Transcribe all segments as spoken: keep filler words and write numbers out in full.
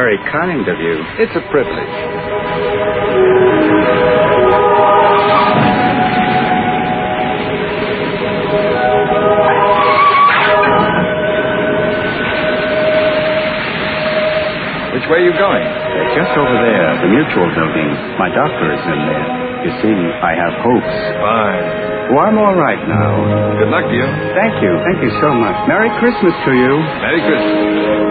very kind of you. It's a privilege. Which way are you going? Uh, just over there, the Mutual Building. My doctor is in there. You see, I have hopes. Fine. Oh, I'm all right now. Good luck to you. Thank you. Thank you so much. Merry Christmas to you. Merry Christmas.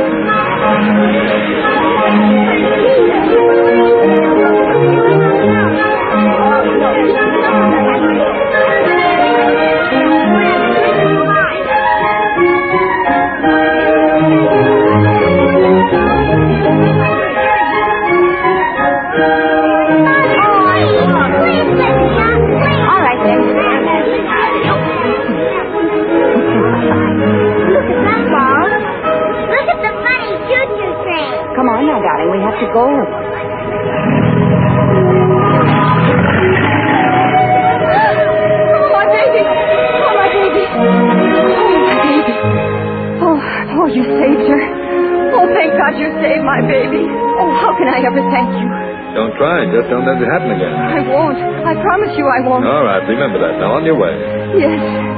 To go. Oh, my baby. Oh, my baby. Oh, my baby. Oh, oh, you saved her. Oh, thank God you saved my baby. Oh, how can I ever thank you? Don't try. Just don't let it happen again. I won't. I promise you I won't. All right. Remember that. Now, on your way. Yes.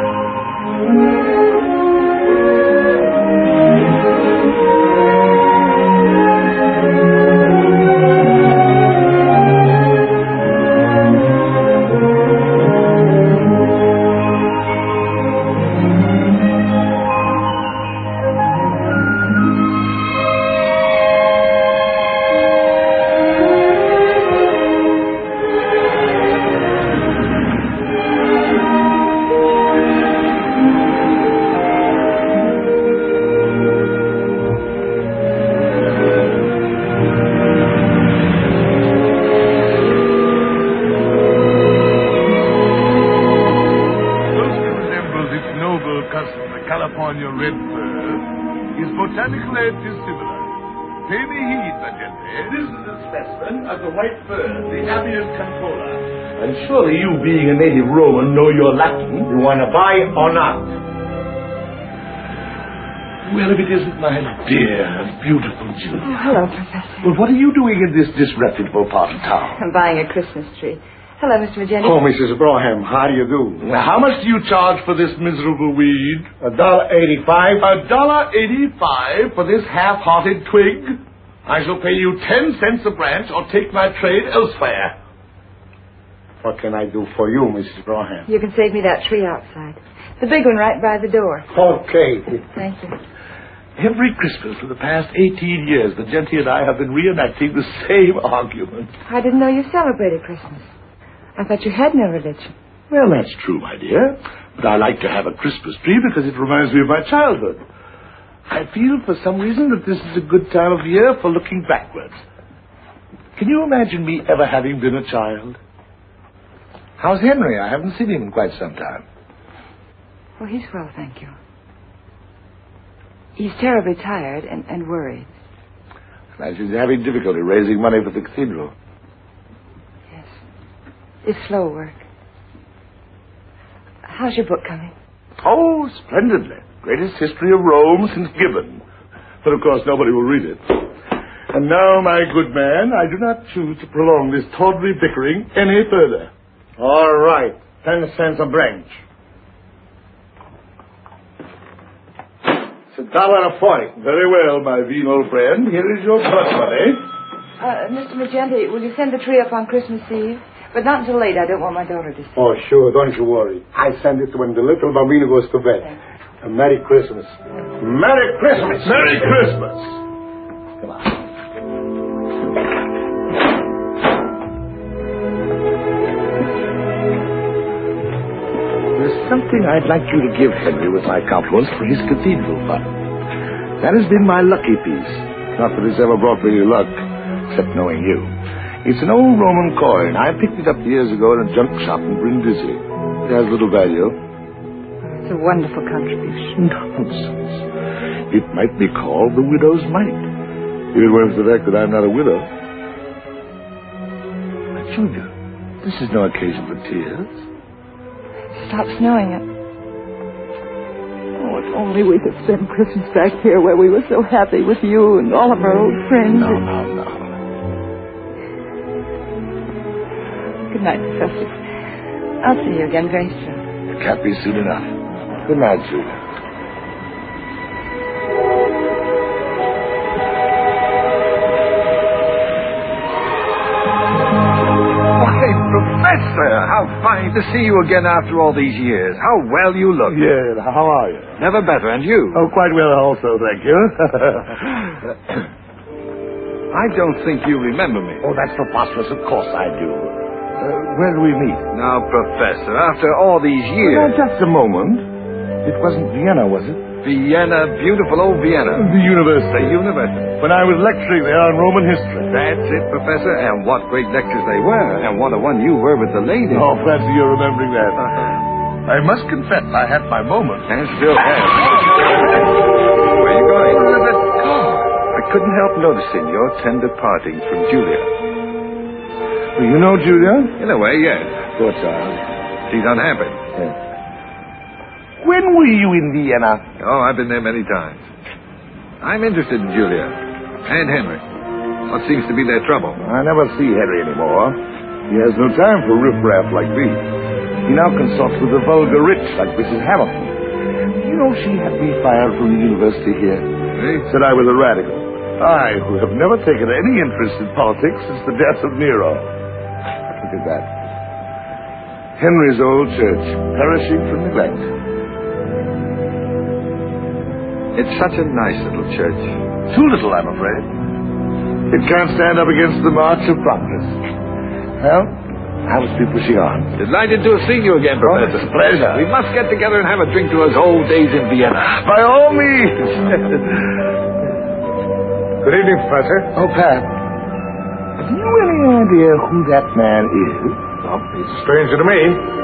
Surely you, being a native Roman, know your Latin. You want to buy or not? Well, if it isn't my dear, beautiful Julia. Oh, hello, Professor. Well, what are you doing in this disreputable part of town? I'm buying a Christmas tree. Hello, Mister Magenta. Oh, Missus Braham, how do you do? Well, how much do you charge for this miserable weed? A dollar eighty-five. A dollar eighty-five for this half-hearted twig? I shall pay you ten cents a branch or take my trade elsewhere. What can I do for you, Missus Braham? You can save me that tree outside. The big one right by the door. Okay. Thank you. Every Christmas for the past eighteen years, the Genty and I have been reenacting the same argument. I didn't know you celebrated Christmas. I thought you had no religion. Well, that's true, my dear. But I like to have a Christmas tree because it reminds me of my childhood. I feel for some reason that this is a good time of year for looking backwards. Can you imagine me ever having been a child? How's Henry? I haven't seen him in quite some time. Oh, he's well, thank you. He's terribly tired and, and worried. And he's having difficulty raising money for the cathedral. Yes. It's slow work. How's your book coming? Oh, splendidly. Greatest history of Rome since Gibbon. But, of course, nobody will read it. And now, my good man, I do not choose to prolong this tawdry bickering any further. All right. Ten cents a branch. It's a dollar and a forty. Very well, my venal friend. Here is your blood money. Uh, Mister Magenta, will you send the tree up on Christmas Eve? But not until late. I don't want my daughter to see. Oh, sure. Don't you worry. I send it when the little bambino goes to bed. A Merry Christmas. Merry Christmas. Merry Christmas. Come on. Something I'd like you to give Henry with my compliments for his cathedral fund. That has been my lucky piece. Not that it's ever brought me any luck, except knowing you. It's an old Roman coin. I picked it up years ago in a junk shop in Brindisi. It has little value. It's a wonderful contribution. Nonsense. It might be called the widow's mite. If it weren't for the fact that I'm not a widow. But, Julia, this is no occasion for tears. Stop snowing it. Oh, Oh, if only we could spend Christmas back here where we were so happy with you and all of our old friends. No, no, no. Good night, Professor. I'll see you again very soon. It can't be soon enough. Good night, Julia. Professor, how fine to see you again after all these years. How well you look. Yeah, how are you? Never better, and you? Oh, quite well also, thank you. I don't think you remember me. Oh, that's preposterous. Of course I do. Uh, where do we meet? Now, Professor, after all these Well, years... just a moment. It wasn't Vienna, was it? Vienna, beautiful old Vienna. The university. The university. When I was lecturing there on Roman history. That's it, Professor, and what great lectures they were, and what a one you were with the lady. Oh, fancy you're remembering that. Uh-huh. I must confess I had my moments. And still have. Where are you going? Oh, that car. I couldn't help noticing your tender parting from Julia. Well, you know Julia? In a way, yes. Poor child. She's unhappy. Yes. When were you in Vienna? Oh, I've been there many times. I'm interested in Julia and Henry. What seems to be their trouble? I never see Henry anymore. He has no time for riffraff like me. He now consorts with the vulgar rich like Missus Hamilton. You know, she had me fired from the university here. Eh? Said I was a radical. I, who have never taken any interest in politics since the death of Nero. Look at that. Henry's old church, perishing from neglect. It's such a nice little church. Too little, I'm afraid. It can't stand up against the march of progress. Well, I must be pushing on. Delighted to have seen you again, Oh, Professor. it's a pleasure. We must get together and have a drink to those old days in Vienna. By all means. Good evening, Professor. Oh, Pat. Have you any idea who that man is? Well, he's a stranger to me.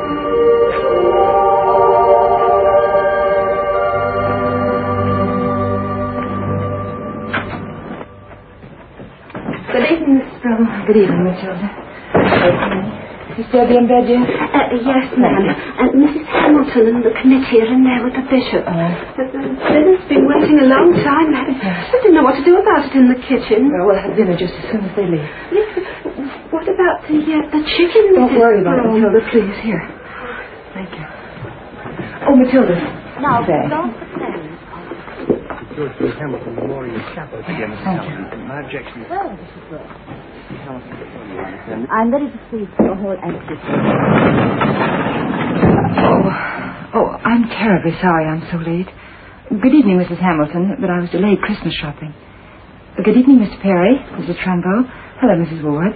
Good evening, Miss Sproul. Good evening, Matilda. Is Debbie in bed yet? Uh, yes, ma'am. And Missus Hamilton and the committee are in there with the bishop. Uh, But the dinner's been waiting a long time. I, I didn't know what to do about it in the kitchen. well, we'll have dinner just as soon as they leave. Yes, but what about the uh, the chicken? Don't Missus worry about it, Sproul? Matilda, please. Here. Thank you. Oh, Matilda. Now, There. don't pretend. George B. Hamilton Memorial Chapel again. Thank you. My objection is... Well, this is good. I'm very displeased with the whole attitude. Oh, oh, I'm terribly sorry I'm so late. Good evening, Missus Hamilton, but I was delayed Christmas shopping. Good evening, Mister Perry, Missus Trumbo. Hello, Missus Ward.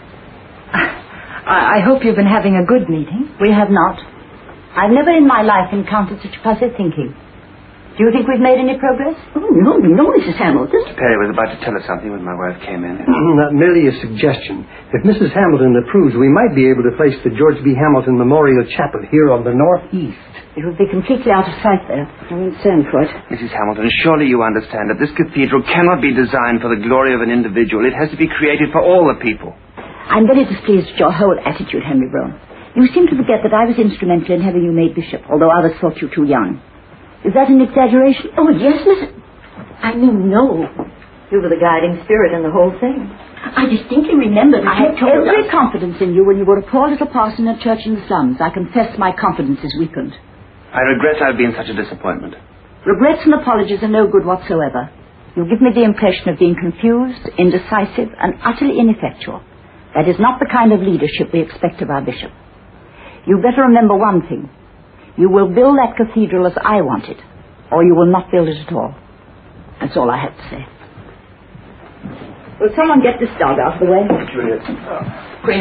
I, I hope you've been having a good meeting. We have not. I've never in my life encountered such passive thinking. Do you think we've made any progress? Oh, no, no, Missus Hamilton. Perry was about to tell us something when my wife came in. Not merely a suggestion. If Missus Hamilton approves, we might be able to place the George B. Hamilton Memorial Chapel here on the northeast. It would be completely out of sight there. I won't stand for it. Missus Hamilton, surely you understand that this cathedral cannot be designed for the glory of an individual. It has to be created for all the people. I'm very displeased with your whole attitude, Henry Brown. You seem to forget that I was instrumental in having you made bishop, although others thought you too young. Is that an exaggeration? Oh, yes, Miss... I mean, no. You were the guiding spirit in the whole thing. I distinctly remember that I had you told every us... confidence in you when you were a poor little parson in a church in the slums. I confess my confidence is weakened. I regret I've been such a disappointment. Regrets and apologies are no good whatsoever. You give me the impression of being confused, indecisive, and utterly ineffectual. That is not the kind of leadership we expect of our bishop. You better remember one thing. You will build that cathedral as I want it, or you will not build it at all. That's all I have to say. Will someone get this dog out of the way? Juliet. Queen.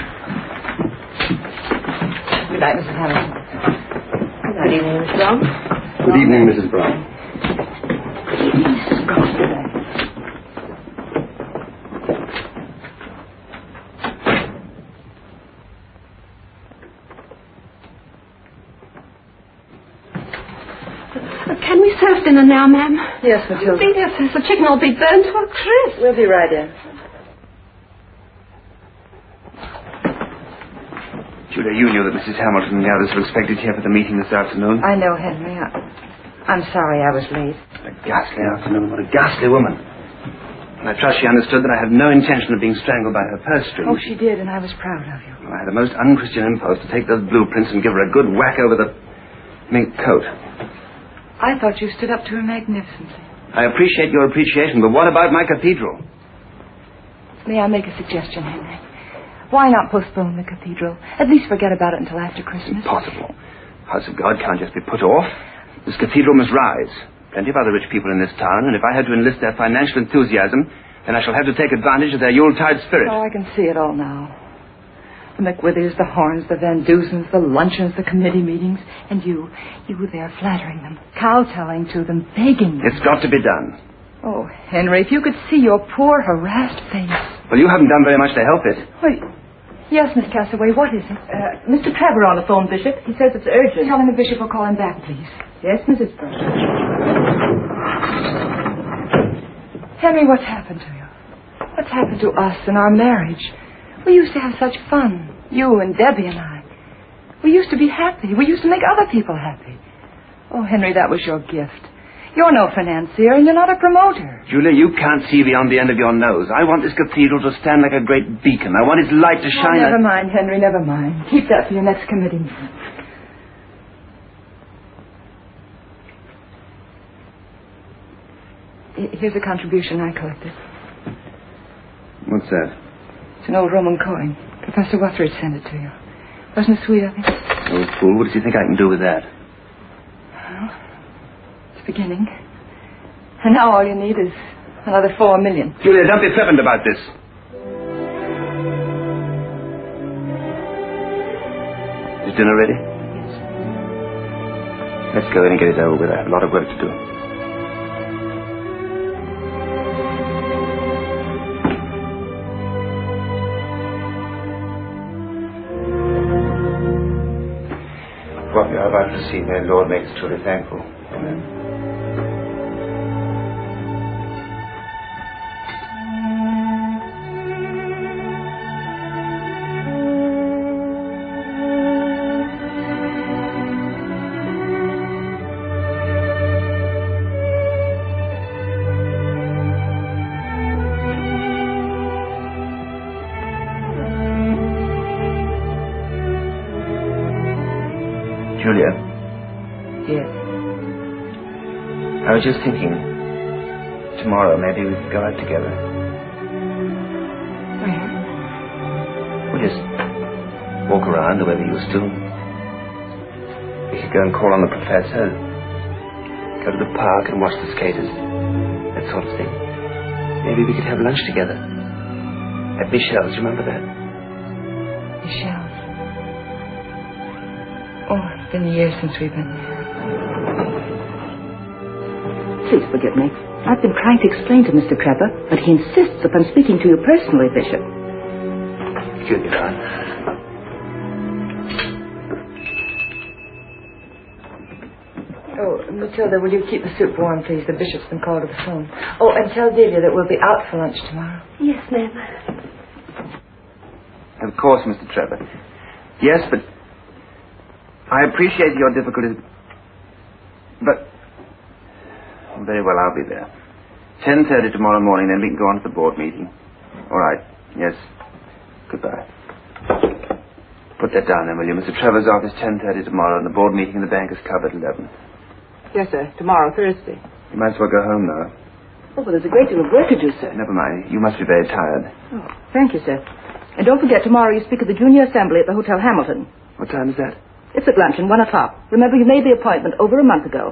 Good night, Missus Hamilton. Good evening, Miss Brown. Good evening, Missus Brown. Good evening, Missus Brown. Good night. Can we serve dinner now, ma'am? Yes, Matilda. Yes, the chicken will be burned to a crisp. We'll be right in. Julia, you knew that Missus Hamilton and the others were expected here for the meeting this afternoon. I know, Henry. I, I'm sorry I was late. A ghastly afternoon. What a ghastly woman. And I trust she understood that I had no intention of being strangled by her purse strings. Oh, she did, and I was proud of you. I had a most unchristian impulse to take those blueprints and give her a good whack over the mink coat. I thought you stood up to her magnificently. I appreciate your appreciation, but what about my cathedral? May I make a suggestion, Henry? Why not postpone the cathedral? At least forget about it until after Christmas. Impossible. House of God can't just be put off. This cathedral must rise. Plenty of other rich people in this town, and if I had to enlist their financial enthusiasm, then I shall have to take advantage of their Yuletide spirit. Oh, I can see it all now. The McWithers, the Horns, the Van Duzens, the luncheons, the committee meetings, and you, you were there flattering them, kowtowing to them, begging them. It's got to be done. Oh, Henry, if you could see your poor, harassed face. Well, you haven't done very much to help it. Wait. Yes, Miss Castaway, what is it? Uh, Mister Trevor on the phone, Bishop. He says it's urgent. Tell him the Bishop will call him back, please. Yes, Missus Burke. Henry, what's happened to you? What's happened to us and our marriage? We used to have such fun, you and Debbie and I. We used to be happy. We used to make other people happy. Oh, Henry, that was your gift. You're no financier, and you're not a promoter. Julia, you can't see beyond the end of your nose. I want this cathedral to stand like a great beacon. I want its light to shine... Oh, never like... mind, Henry, never mind. Keep that for your next committee meeting. Here's a contribution I collected. What's that? It's an old Roman coin. Professor Wuthridge sent it to you. Wasn't it sweet of him? Old fool, what does he think I can do with that? Well, it's beginning. And now all you need is another four million. Julia, don't be flippant about this. Is dinner ready? Yes. Let's go in and get it over with. I have a lot of work to do. What we are about to receive, may the Lord make us truly thankful. Amen. Julia. Yes. I was just thinking, tomorrow maybe we could go out together. Where? We'll just walk around the way we used to. We could go and call on the professor, go to the park and watch the skaters, that sort of thing. Maybe we could have lunch together. At Michelle's, you remember that? Michelle's. Oh, it's been years since we've been there. Please forgive me. I've been trying to explain to Mister Trevor, but he insists upon speaking to you personally, Bishop. Julia, darling. Oh, Matilda, will you keep the soup warm, please? The Bishop's been called to the phone. Oh, and tell Delia that we'll be out for lunch tomorrow. Yes, ma'am. Of course, Mister Trevor. Yes, but I appreciate your difficulties. But very well, I'll be there. ten thirty tomorrow morning, then we can go on to the board meeting. All right. Yes. Goodbye. Put that down then, will you? Mister Trevor's office, ten thirty tomorrow, and the board meeting in the bank is covered at eleven. Yes, sir. Tomorrow, Thursday. You might as well go home now. Oh, well, there's a great deal of work to do, sir. Never mind. You must be very tired. Oh, thank you, sir. And don't forget, tomorrow you speak at the Junior Assembly at the Hotel Hamilton. What time is that? It's at luncheon, one o'clock. Remember, you made the appointment over a month ago.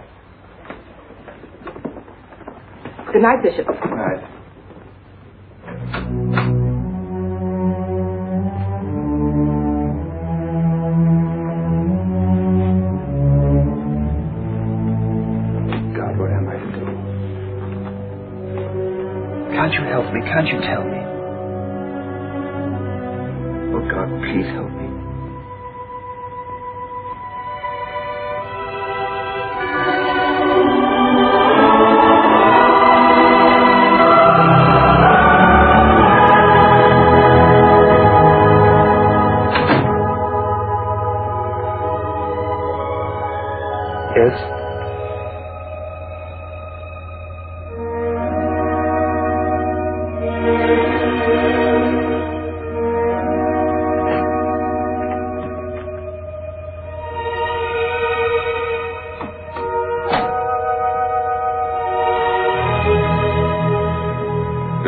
Good night, Bishop. Good night. God, what am I to do? Can't you help me? Can't you tell me? Oh, God, please help me. Yes?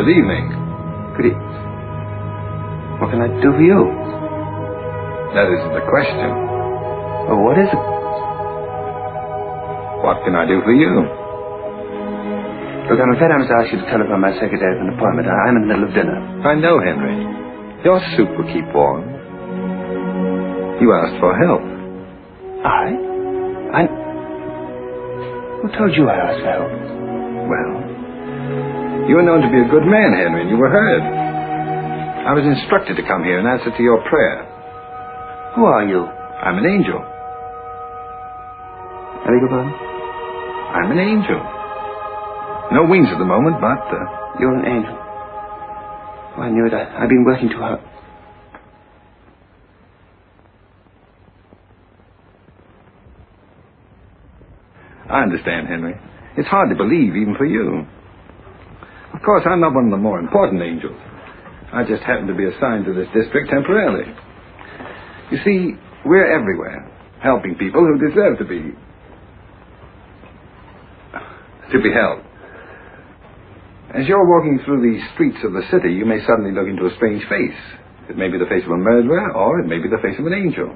Good evening. Good evening. What can I do for you? That isn't the question. Oh, what is it? What can I do for you? Look, I'm afraid I must ask you to telephone my secretary for an appointment. I- I'm in the middle of dinner. I know, Henry. Your soup will keep warm. You asked for help. I? I... Who told you I asked for help? Well, you are known to be a good man, Henry, and you were heard. I was instructed to come here in answer to your prayer. Who are you? I'm an angel. I beg your pardon? I'm an angel. No wings at the moment, but... Uh, You're an angel. Oh, I knew it. I, I've been working too hard. I understand, Henry. It's hard to believe, even for you. Of course, I'm not one of the more important angels. I just happen to be assigned to this district temporarily. You see, we're everywhere, helping people who deserve to be... to be helped. As you're walking through the streets of the city, you may suddenly look into a strange face. It may be the face of a murderer, or it may be the face of an angel.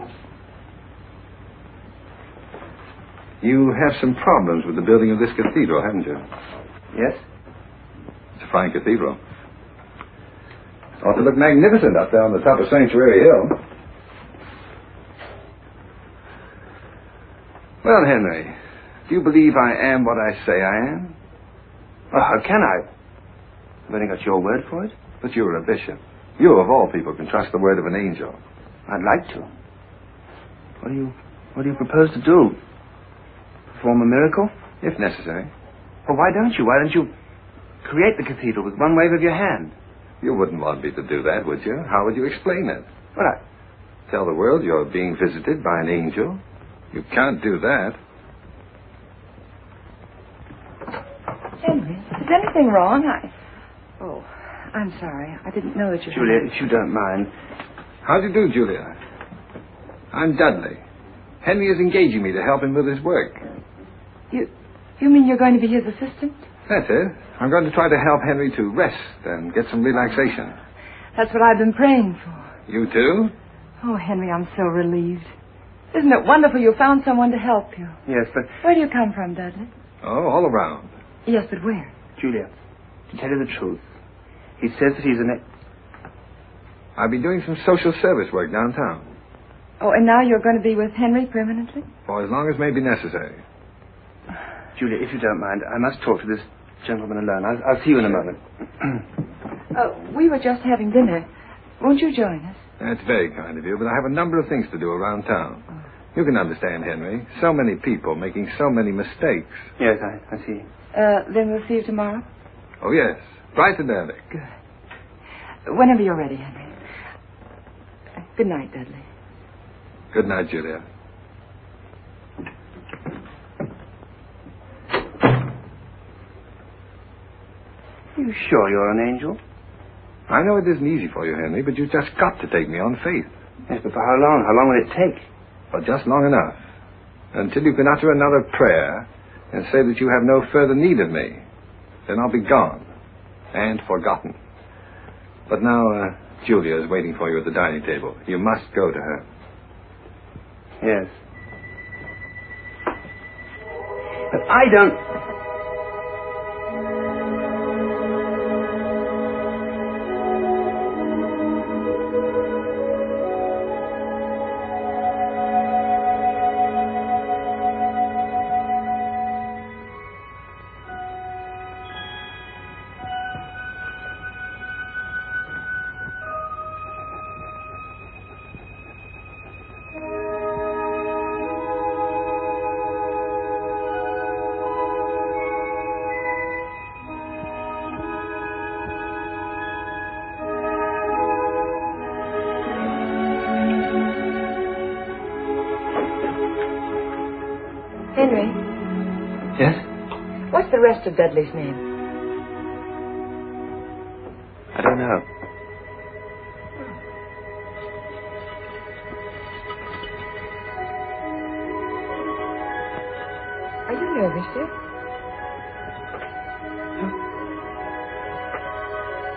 You have some problems with the building of this cathedral, haven't you? Yes? It's a fine cathedral. Ought to look magnificent up there on the top of Sanctuary Hill. Well, Henry, do you believe I am what I say I am? Oh, how can I? I've only got your word for it. But you're a bishop. You, of all people, can trust the word of an angel. I'd like to. What do you... what do you propose to do? Perform a miracle? If necessary. Well, why don't you? Why don't you create the cathedral with one wave of your hand? You wouldn't want me to do that, would you? How would you explain it? Well, I... Tell the world you're being visited by an angel. You can't do that. Henry, is anything wrong? I... Oh, I'm sorry. I didn't know that you... Julia, if you don't mind... How do you do, Julia? I'm Dudley. Henry is engaging me to help him with his work. You... You mean you're going to be his assistant? That's it. I'm going to try to help Henry to rest and get some relaxation. That's what I've been praying for. You too? Oh, Henry, I'm so relieved. Isn't it wonderful you found someone to help you? Yes, but... Where do you come from, Dudley? Oh, all around. Yes, but where? Julia, to tell you the truth, he says that he's an... I've been doing some social service work downtown. Oh, and now you're going to be with Henry permanently? For as long as may be necessary. Julia, if you don't mind, I must talk to this gentleman alone. I'll, I'll see you in a moment. uh, we were just having dinner. Won't you join us? That's very kind of you, but I have a number of things to do around town. You can understand, Henry. So many people making so many mistakes. Yes, I, I see. Uh, then we'll see you tomorrow? Oh, yes. Bright and early. Good. Whenever you're ready, Henry. Uh, good night, Dudley. Good night, Julia. You sure you're an angel? I know it isn't easy for you, Henry, but you've just got to take me on faith. Yes, but for how long? How long will it take? For just long enough. Until you can utter another prayer and say that you have no further need of me. Then I'll be gone and forgotten. But now, uh, Julia is waiting for you at the dining table. You must go to her. Yes. But I don't... Henry. Yes? What's the rest of Dudley's name? I don't know. Are you nervous, dear?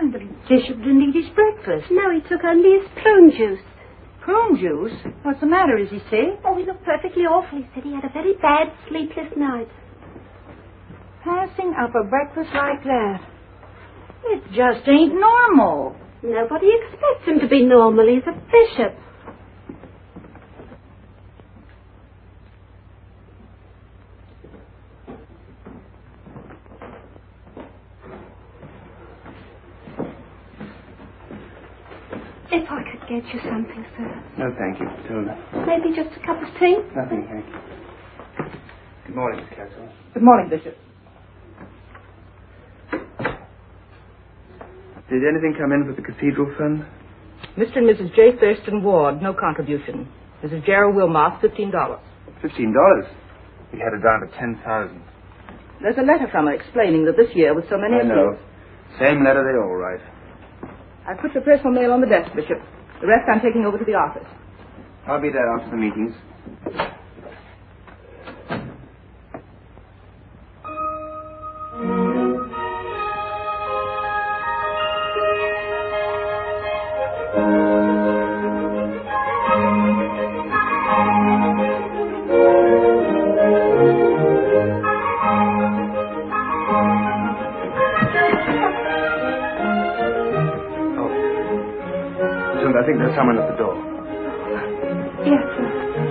And the bishop didn't eat his breakfast. No, he took only his prune juice. Prune juice? What's the matter? Is he sick? Oh, he looked perfectly awful. He said he had a very bad, sleepless night. Passing up a breakfast like that. It just ain't normal. Nobody expects him to be normal. He's a bishop. If I could get you something, sir. No, thank you, Tilda. Maybe just a cup of tea? Nothing, thank you. Good morning, Miss Castle. Good morning, Bishop. Did anything come in for the Cathedral Fund? Mister and Missus J. Thurston Ward, no contribution. Missus Gerald Wilmot, fifteen dollars. Fifteen dollars? We had it down to ten thousand. There's a letter from her explaining that this year, with so many I know. Same letter they all write. I put your personal mail on the desk, Bishop. The rest I'm taking over to the office. I'll be there after the meetings. I think there's someone at the door. Yes, sir.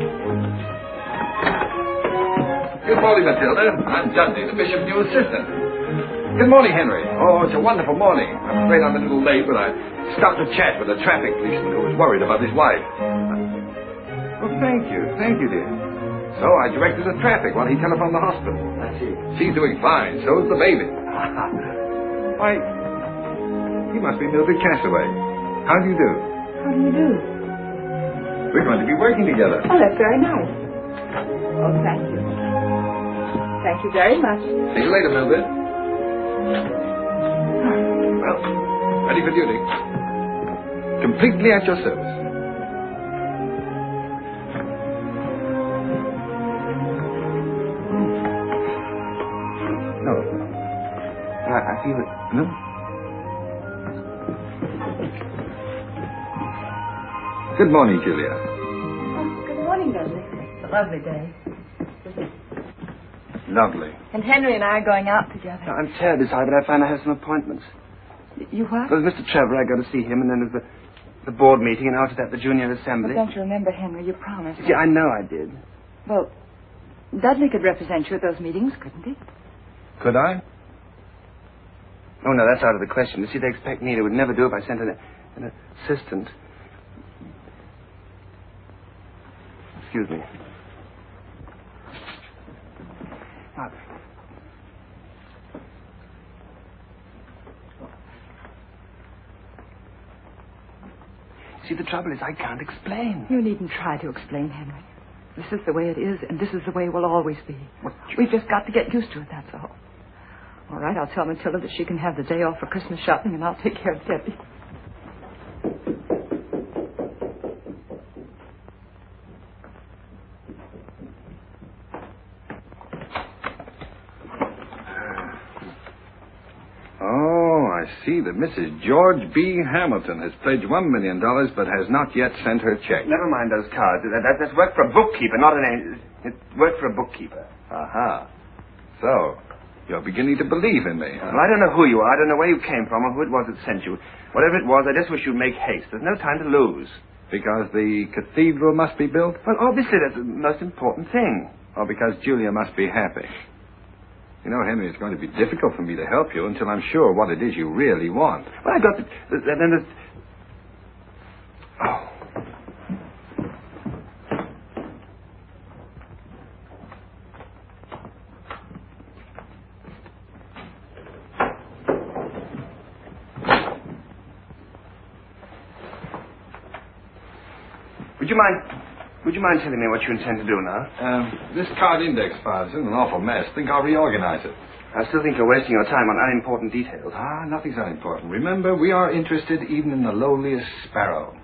Good morning, Matilda. I'm Dudley, the bishop's new assistant. Good morning, Henry. Oh, it's a wonderful morning. I'm afraid I'm a little late, but I stopped to chat with a traffic policeman who was worried about his wife. Oh, thank you. Thank you, dear. So I directed the traffic while he telephoned the hospital. I see. She's doing fine. So is the baby. Why, he must be Mildred Castaway. How do you do? How do you do? We're going to be working together. Oh, that's very nice. Oh, thank you. Thank you very much. See you later, Mildred. Well, ready for duty. Completely at your service. No. I, I feel it. No? Good morning, Julia. Oh, good morning, Dudley. It's a lovely day. Lovely. And Henry and I are going out together. I'm terribly sorry, but I find I have some appointments. You what? Well, Mister Trevor, I go to see him, and then there's the, the board meeting, and after that, the junior assembly. Well, don't you remember, Henry? You promised. Yeah, I know I did. Well, Dudley could represent you at those meetings, couldn't he? Could I? Oh, no, that's out of the question. You see, they expect me. They would never do if I sent an, an assistant. Excuse me. Now, see, the trouble is I can't explain. You needn't try to explain, Henry. This is the way it is, and this is the way it will always be. What? We've just got to get used to it, that's all. All right, I'll tell Matilda that she can have the day off for Christmas shopping, and I'll take care of Debbie. I see that Missus George B. Hamilton has pledged one million dollars but has not yet sent her check. Never mind those cards. That, that, that's work for a bookkeeper, not an angel. It's work for a bookkeeper. Aha. So, you're beginning to believe in me, huh? Well, I don't know who you are. I don't know where you came from or who it was that sent you. Whatever it was, I just wish you'd make haste. There's no time to lose. Because the cathedral must be built? Well, obviously that's the most important thing. Or because Julia must be happy? You know, Henry, it's going to be difficult for me to help you until I'm sure what it is you really want. Well, I got the... the, the, the oh. Would you mind... Would you mind telling me what you intend to do now? Um, this card index file is in an awful mess. Think I'll reorganize it. I still think you're wasting your time on unimportant details. Ah, nothing's unimportant. Remember, we are interested even in the lowliest sparrow.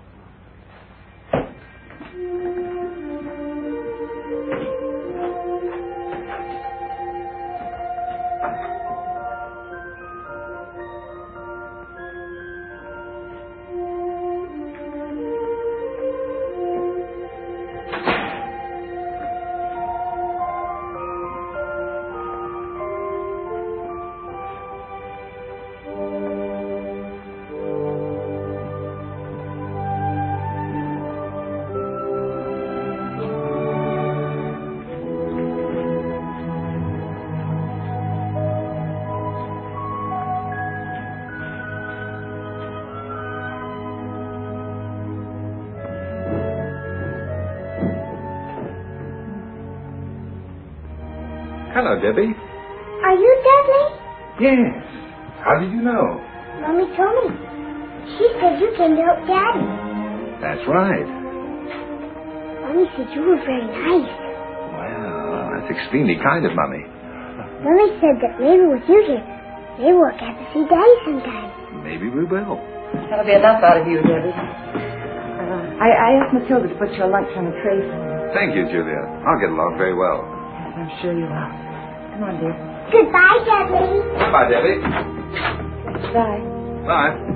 Hello, Debbie. Are you Dudley? Yes. How did you know? Mommy told me. She said you came to help Daddy. That's right. Mommy said you were very nice. Well, that's extremely kind of Mommy. Mommy said that maybe with you here, maybe we'll get to see Daddy sometime. Maybe we will. That'll be enough out of you, Debbie. Uh, I, I asked Matilda to put your lunch on a tray for you. Thank you, Julia. I'll get along very well. Yes, I'm sure you will. Come on, dear. Goodbye, Dudley. Goodbye, Debbie. Bye. Bye.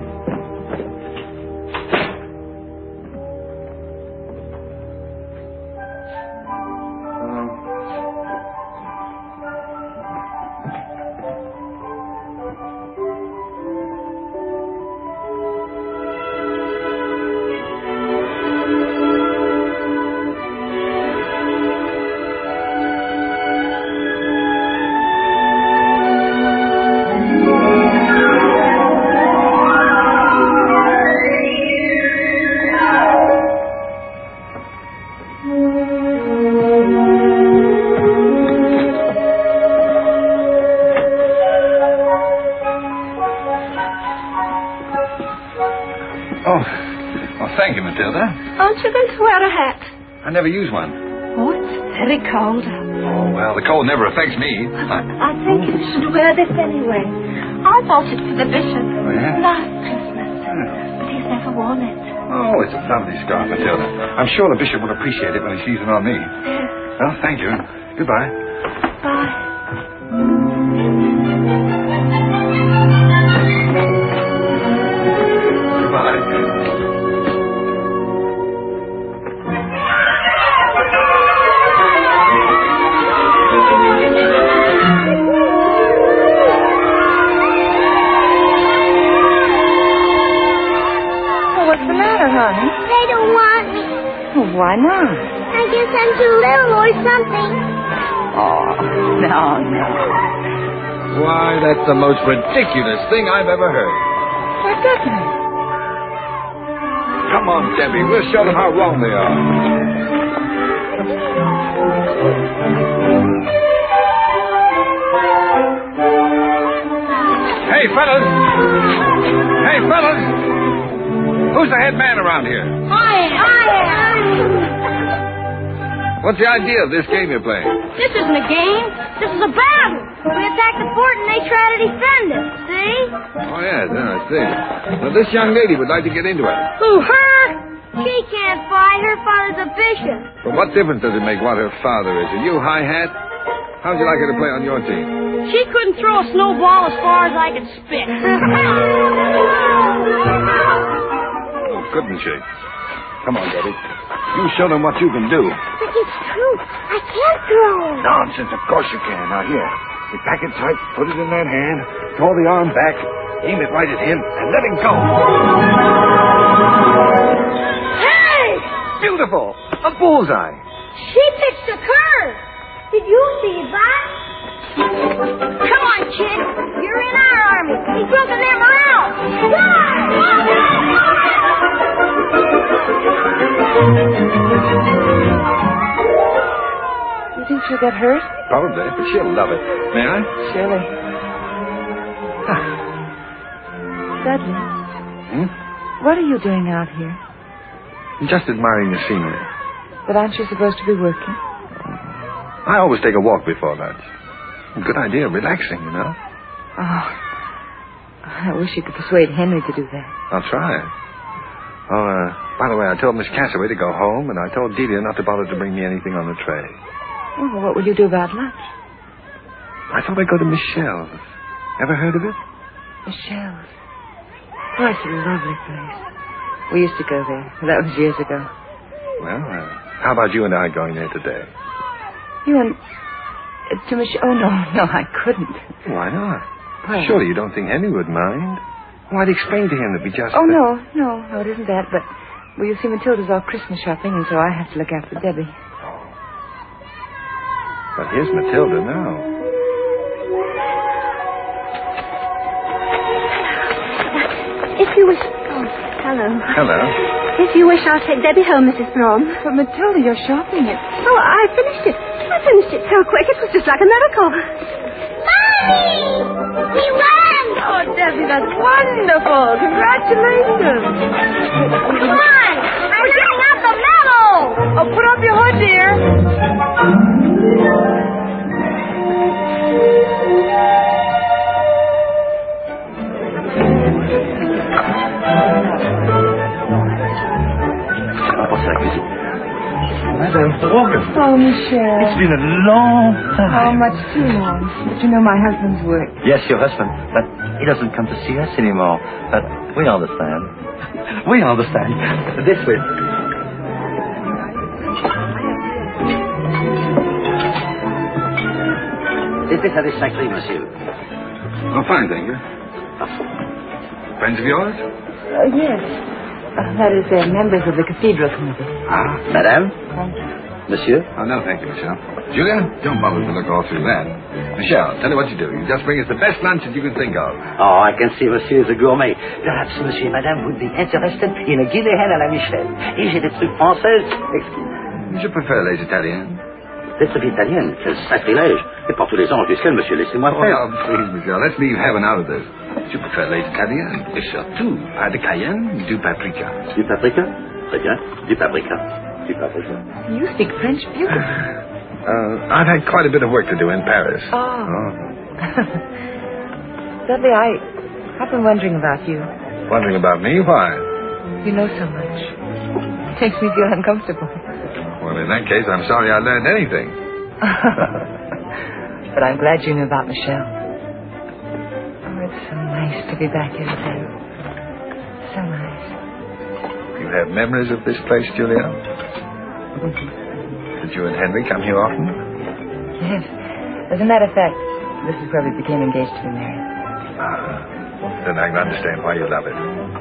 Thank you, Matilda. Aren't you going to wear a hat? I never use one. Oh, it's very cold. Oh, well, the cold never affects me. I, I think you should wear this anyway. I bought it for the bishop Oh, yeah? last Christmas, but he's never worn it. Oh, it's a lovely scarf, Matilda. I'm sure the bishop will appreciate it when he sees it on me. Yes. Well, thank you. Goodbye. Bye. Honey? They don't want me. Well, why not? I guess I'm too little or something. Oh, no, no. Why, that's the most ridiculous thing I've ever heard. What doesn't? Come on, Debbie. We'll show them how wrong they are. Hey, fellas! Hey, fellas! Who's the head man around here? I am. I am. What's the idea of this game you're playing? This isn't a game. This is a battle. We attack the fort and they try to defend it. See? Oh, yes, yeah, I see. Well, this young lady would like to get into it. Who, her? She can't fight. Her father's a bishop. But what difference does it make what her father is? Are you high hat? How'd you like her to play on your team? She couldn't throw a snowball as far as I could spit. Couldn't she? Come on, Debbie. You show them what you can do. But it's true. I can't throw. Nonsense. Of course you can. Now, here. You pack it tight, put it in that hand, draw the arm back, aim it right at him, and let him go. Hey! Beautiful. A bullseye. She pitched a curve. Did you see it, Bob? Come on, kid. You're in our army. He's broken them around. You think she'll get hurt? Probably, but she'll love it. May I? Surely. Dudley. Hmm? What are you doing out here? I'm just admiring the scenery. But aren't you supposed to be working? I always take a walk before lunch. Good idea, relaxing, you know. Oh, I wish you could persuade Henry to do that. I'll try. Oh, uh, by the way, I told Miss Cassaway to go home, and I told Delia not to bother to bring me anything on the tray. Oh, what will you do about lunch? I thought I'd go to Michelle's. Ever heard of it? Michelle's. Oh, it's a lovely place. We used to go there. That was years ago. Well, uh, how about you and I going there today? You and... Uh, to Michelle? Oh, no, no, I couldn't. Why not? Why? Surely you don't think Henry would mind? Well, I'd explain to him that we just... Oh, no, no, no, it isn't that, but... Well, you see, Matilda's off Christmas shopping, and so I have to look after Debbie. Oh. But here's Matilda now. If you was... Oh, hello. Hello. If you wish, I'll take Debbie home, Missus Brom. But Matilda, you're shopping it. Oh, I finished it. I finished it so quick, it was just like a miracle. Mommy! We won! Oh, Debbie, that's wonderful. Congratulations. Come on! I'm hanging out the medal! Oh, put up your hood, dear. Madame Morgan. Oh, Michel. It's been a long time. Oh, much too long. But you know my husband's work. Yes, your husband. But he doesn't come to see us anymore. But we understand. We understand. This way. Était satisfactory, monsieur. Oh, fine, thank you. Friends of yours? Uh, yes. Uh, that is, they're members of the cathedral committee. Ah, madame? Thank you. Monsieur? Oh, no, thank you, Michelle. Julia, don't bother to look all through that. Michelle, tell me what you do. You just bring us the best lunch that you can think of. Oh, I can see monsieur is a gourmet. Perhaps monsieur and madame would be interested in a guinea hen à la Michel. Et j'ai des trucs françaises. Excuse. Je préfère les Italiens. Des trucs italiennes, quel sacrilège. Et pour tous les ans, jusqu'à monsieur, laissez-moi Oh, faire. no, please, Michelle, let's leave heaven out of this. Je préfère les Italiens. Et surtout, pas de cayenne, du paprika. Du paprika? Très bien. Du paprika. Du paprika. You speak French beautifully. Uh, I've had quite a bit of work to do in Paris. Oh. oh. Dudley, I, I've been wondering about you. Wondering about me? Why? You know so much. It makes me feel uncomfortable. Well, in that case, I'm sorry I learned anything. But I'm glad you knew about Michelle. Oh, it's so nice to be back here with you. So nice. You have memories of this place, Julia? Did you and Henry come here often? Yes. As a matter of fact, this is where we became engaged to be married. Ah, then I can understand why you love it.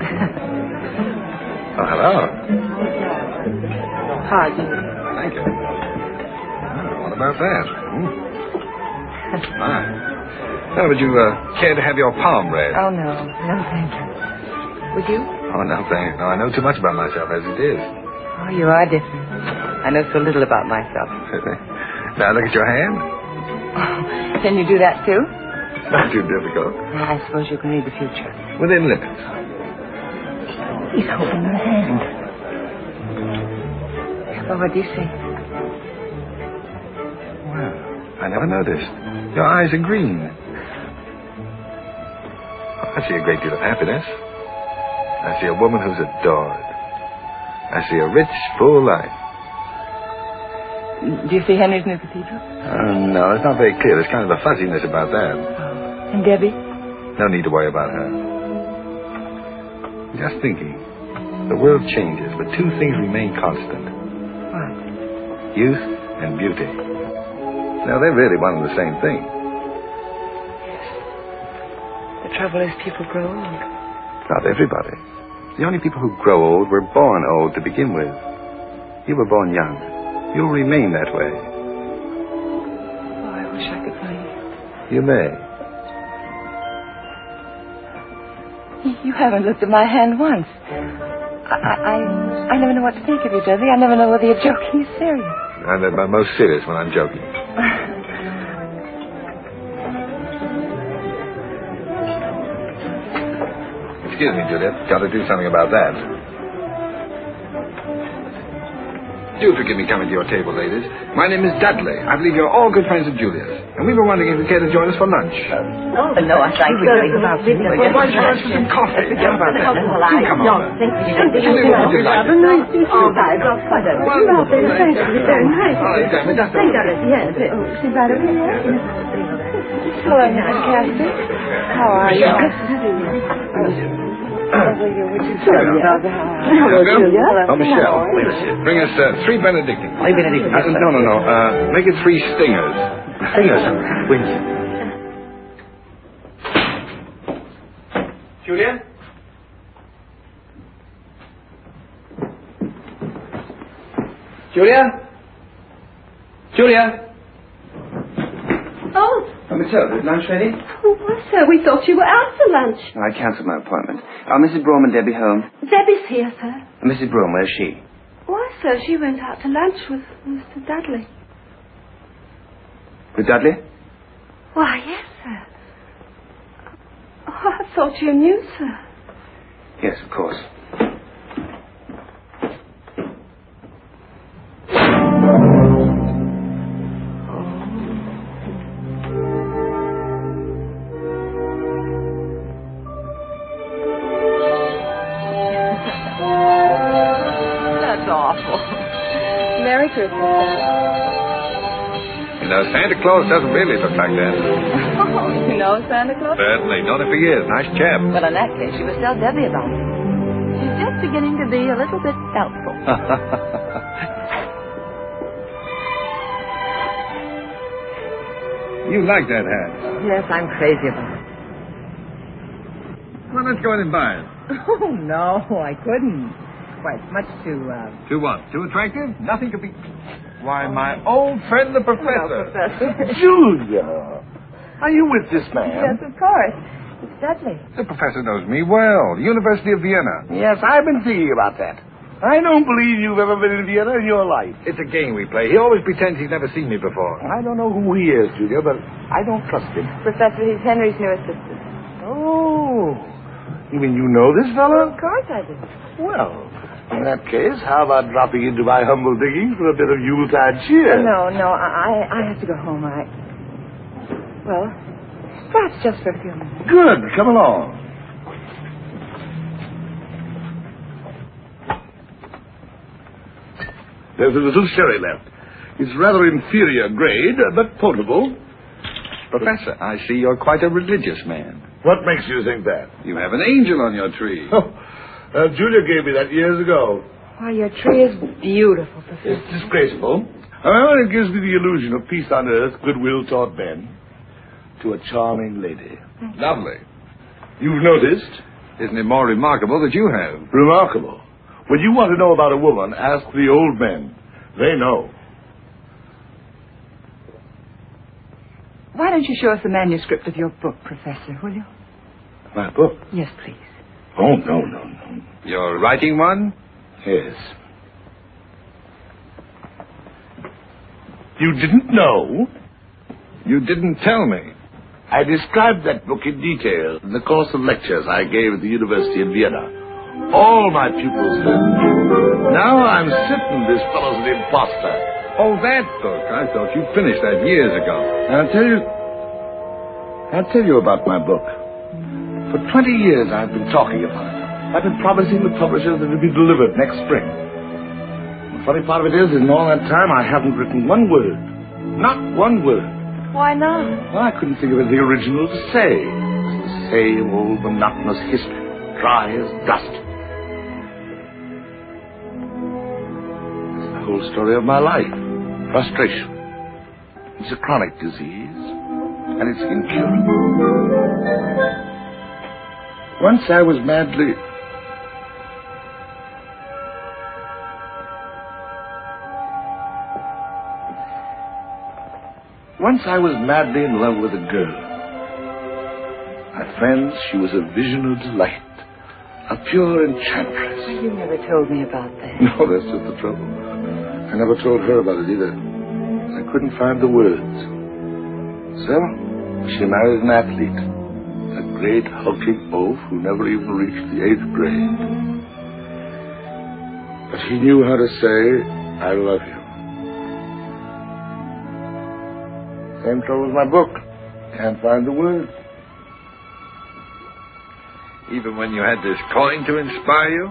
Oh, hello. How do you? Thank you. Oh, what about that? Hmm. Fine. Now, would you uh, care to have your palm read? Oh, no. No, thank you. Would you? Oh, no, thanks. No, I know too much about myself as it is. Oh, you are different. I know so little about myself. Now, look at your hand. Oh, can you do that, too? Not too difficult. Well, I suppose you can read the future. Within limits. He's holding your hand. Well, what do you see? Well, I never noticed. Your eyes are green. I see a great deal of happiness. I see a woman who's adored. I see a rich, full life. Do you see Henry's new cathedral? Uh, no, it's not very clear. There's kind of a fuzziness about that. Oh. And Debbie? No need to worry about her. Just thinking. The world changes, but two things remain constant. What? Youth and beauty. Now, they're really one and the same thing. Yes. The trouble is people grow old. Not everybody. The only people who grow old were born old to begin with. You were born young. You'll remain that way. Oh, I wish I could find you. You may. You haven't looked at my hand once. I, I, I never know what to think of you, Dudley. I never know whether you're joking or serious. I'm at my most serious when I'm joking. Excuse me, Juliet. Got to do something about that. Do forgive me coming to your table, ladies. My name is Dudley. I believe you're all good friends of Julia's. And we were wondering if you care to join us for lunch. Oh, no, I thank you very much. Well, why don't you have some coffee? How about that? Do come on. Julia, what would you like? Oh, guys, oh, quite a Well, well, thank you. Very nice. Oh, exactly. That's Thank you. Yes. She's right over here. Hello, Miss Cassie. How are you? Hello, Julia. Oh, Michelle. Wait a second. Bring us uh, three Benedictines. Three Benedictines. Uh, no, no, no. Uh, make it three stingers. Stingers. Wings. Julia? Julia? Julia? Oh. Oh, Michelle, is lunch ready? Oh, why, sir? We thought you were out for lunch. I cancelled my appointment. Are Missus Brom and Debbie home? Debbie's here, sir. Missus Broom, where's she? Why, sir, she went out to lunch with Mister Dudley. With Dudley? Why, yes, sir. Oh, I thought you knew, sir. Yes, of course. That's awful. Merry Christmas. You know, Santa Claus doesn't really look like that. Oh, you know Santa Claus? Certainly. Not if he is. Nice chap. Well, in that case, you must tell Debbie about it. She's just beginning to be a little bit doubtful. You like that hat. Yes, I'm crazy about it. Well, let's go in and buy it. Oh, no, I couldn't. Quite much too, uh... Too what? Too attractive? Nothing could be... Why, my old friend, the professor. Hello, Professor. Julia, are you with this man? Yes, of course. It's Dudley. The professor knows me well. University of Vienna. Yes, I've been thinking about that. I don't believe you've ever been in Vienna in your life. It's a game we play. He always pretends he's never seen me before. I don't know who he is, Julia, but I don't trust him. Professor, he's Henry's new assistant. Oh. You mean you know this fellow? Of course I do. Well, in that case, how about dropping into my humble diggings for a bit of Yuletide cheer? No, no, I, I have to go home. I... Well, perhaps just for a few minutes. Good. Come along. There's a little sherry left. It's rather inferior grade, but potable. Professor, I see you're quite a religious man. What makes you think that? You have an angel on your tree. Oh, uh, Julia gave me that years ago. Why, your tree is beautiful, Professor. It's disgraceful. However, it gives me the illusion of peace on earth, goodwill toward men, to a charming lady. Lovely. You've noticed? Isn't it more remarkable that you have? Remarkable. When you want to know about a woman, ask the old men. They know. Why don't you show us the manuscript of your book, Professor, will you? My book? Yes, please. Oh, no, no, no. You're writing one? Yes. You didn't know? You didn't tell me. I described that book in detail in the course of lectures I gave at the University in Vienna. All my pupils learned. Now I'm certain this fellow's an imposter. Oh, that book. I thought you'd finished that years ago. I'll tell you... I'll tell you about my book. For twenty years I've been talking about it. I've been promising the publishers that it would be delivered next spring. The funny part of it is, in all that time, I haven't written one word. Not one word. Why not? Well, I couldn't think of anything original to say. It's the same old monotonous history, dry as dust. It's the whole story of my life. Frustration. It's a chronic disease, and it's incurable. Once I was madly... Once I was madly in love with a girl. My friends, she was a vision of delight. A pure enchantress. You never told me about that. No, that's just the trouble. I never told her about it either. I couldn't find the words. So, she married an athlete. A great hulking oaf who never even reached the eighth grade. But he knew how to say, I love you. Same trouble with my book. Can't find the words. Even when you had this coin to inspire you?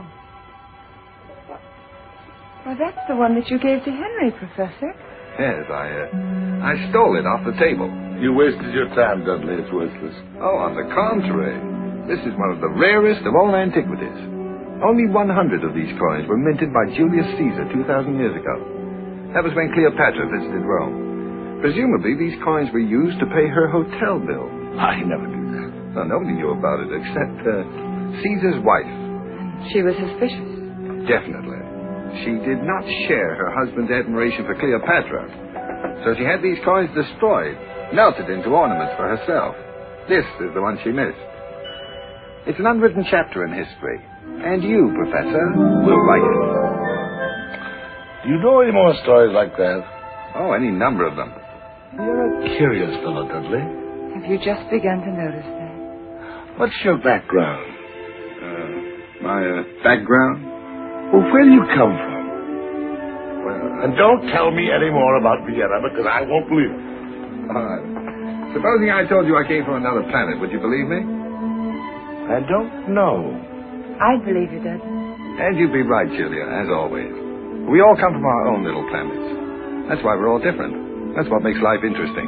Well, that's the one that you gave to Henry, Professor. Yes, I, uh, I stole it off the table. You wasted your time, Dudley. It's worthless. Oh, on the contrary. This is one of the rarest of all antiquities. Only one hundred of these coins were minted by Julius Caesar two thousand years ago. That was when Cleopatra visited Rome. Presumably, these coins were used to pay her hotel bill. I never knew that. Well, nobody knew about it except uh, Caesar's wife. She was suspicious. Definitely. She did not share her husband's admiration for Cleopatra. So she had these coins destroyed, melted into ornaments for herself. This is the one she missed. It's an unwritten chapter in history. And you, Professor, will like it. Do you know any more stories like that? Oh, any number of them. You're a curious fellow, Dudley. Have you just begun to notice that? What's your background? Uh, my uh, background? Well, where do you come from? Well, And don't tell me any more about Vienna, because I won't believe it. all right. Supposing I told you I came from another planet, would you believe me? I don't know. I'd believe you, Dad. And you'd be right, Julia, as always. We all come from our own little planets. That's why we're all different. That's what makes life interesting.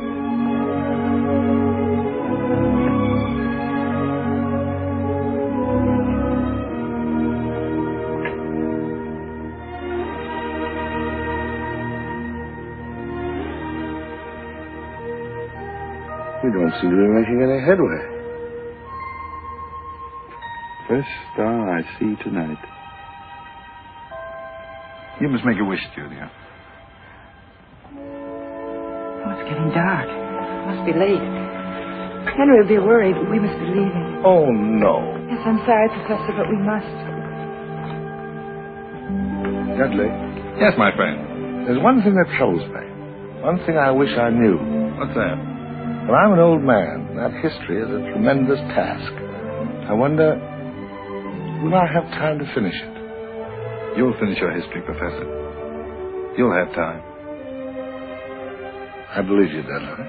We don't seem to be making any headway. First star I see tonight. You must make a wish, Julia. Oh, it's getting dark. It must be late. Henry will be worried. We must be leaving. Oh, no. Yes, I'm sorry, Professor, but we must. Dudley, Yes, my friend. there's one thing that troubles me. One thing I wish I knew. What's that? When I'm an old man, that history is a tremendous task. I wonder, will I have time to finish it? You'll finish your history, Professor. You'll have time. I believe you, Dudley.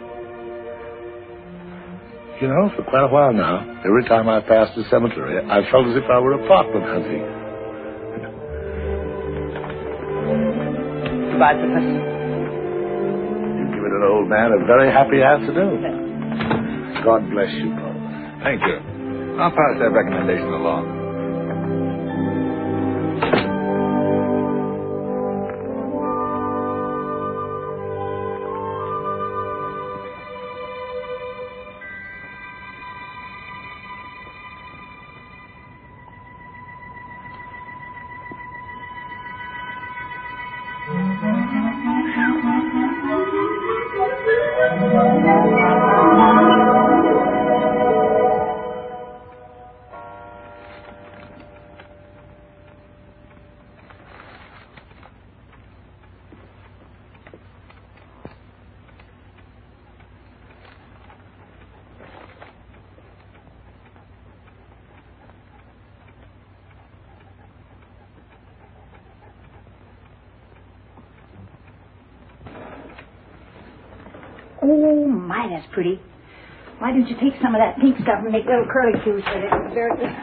You know, for quite a while now, every time I passed the cemetery, I felt as if I were apartment hunting. Goodbye, Professor. You've given an old man a very happy afternoon. God bless you, brother. Thank you. I'll pass that recommendation along. Oh, my, that's pretty. Why don't you take some of that pink stuff and make little curly cues with it? It's very good.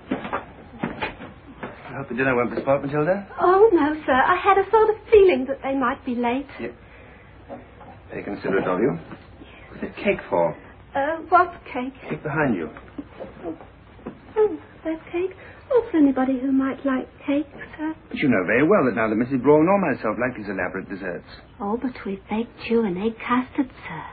I hope the dinner won't be spoiled, Matilda. Oh, no, sir. I had a sort of feeling that they might be late. Yep. Very considerate of you. What's the cake for? Uh, what cake? Cake behind you. Oh, that cake? Oh, for anybody who might like cake, sir. But you know very well that neither Missus Braun nor myself like these elaborate desserts. Oh, but we've baked you an egg custard, sir.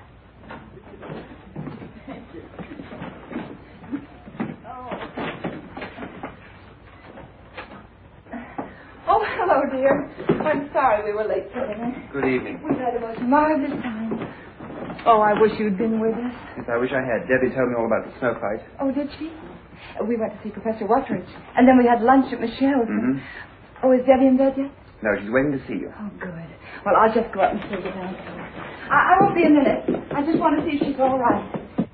Oh, hello, dear. I'm sorry we were late for dinner. Good evening. We had a most marvelous time. Oh, I wish you'd been with us. Yes, I wish I had. Debbie told me all about the snow fight. Oh, did she? We went to see Professor Wattridge, and then we had lunch at Michelle's. Mm-hmm. Oh, is Debbie in bed yet? No, she's waiting to see you. Oh, good. Well, I'll just go up and see her downstairs. I, I won't be a minute. I just want to see if she's all right.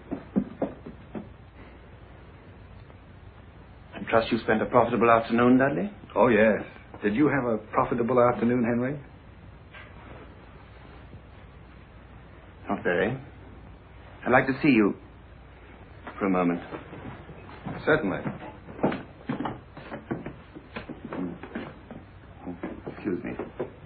I trust you spent a profitable afternoon, Dudley? Oh, yes. Did you have a profitable afternoon, Henry? Not very. I'd like to see you for a moment. Certainly. Excuse me.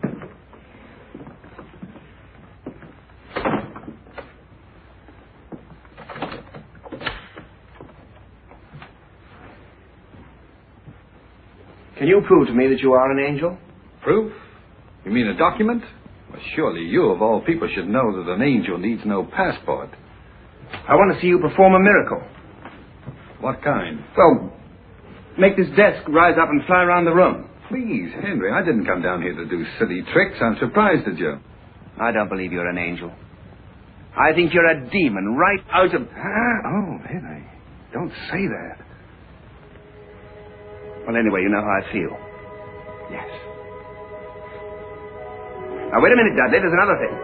Can you prove to me that you are an angel? Proof? You mean a document? Well, surely you, of all people, should know that an angel needs no passport. I want to see you perform a miracle. What kind? Well, make this desk rise up and fly around the room. Please, Henry, I didn't come down here to do silly tricks. I'm surprised at you. I don't believe you're an angel. I think you're a demon right out of... Ah, oh, Henry, don't say that. Well, anyway, you know how I feel. Yes. Now, wait a minute, Dudley. There's another thing.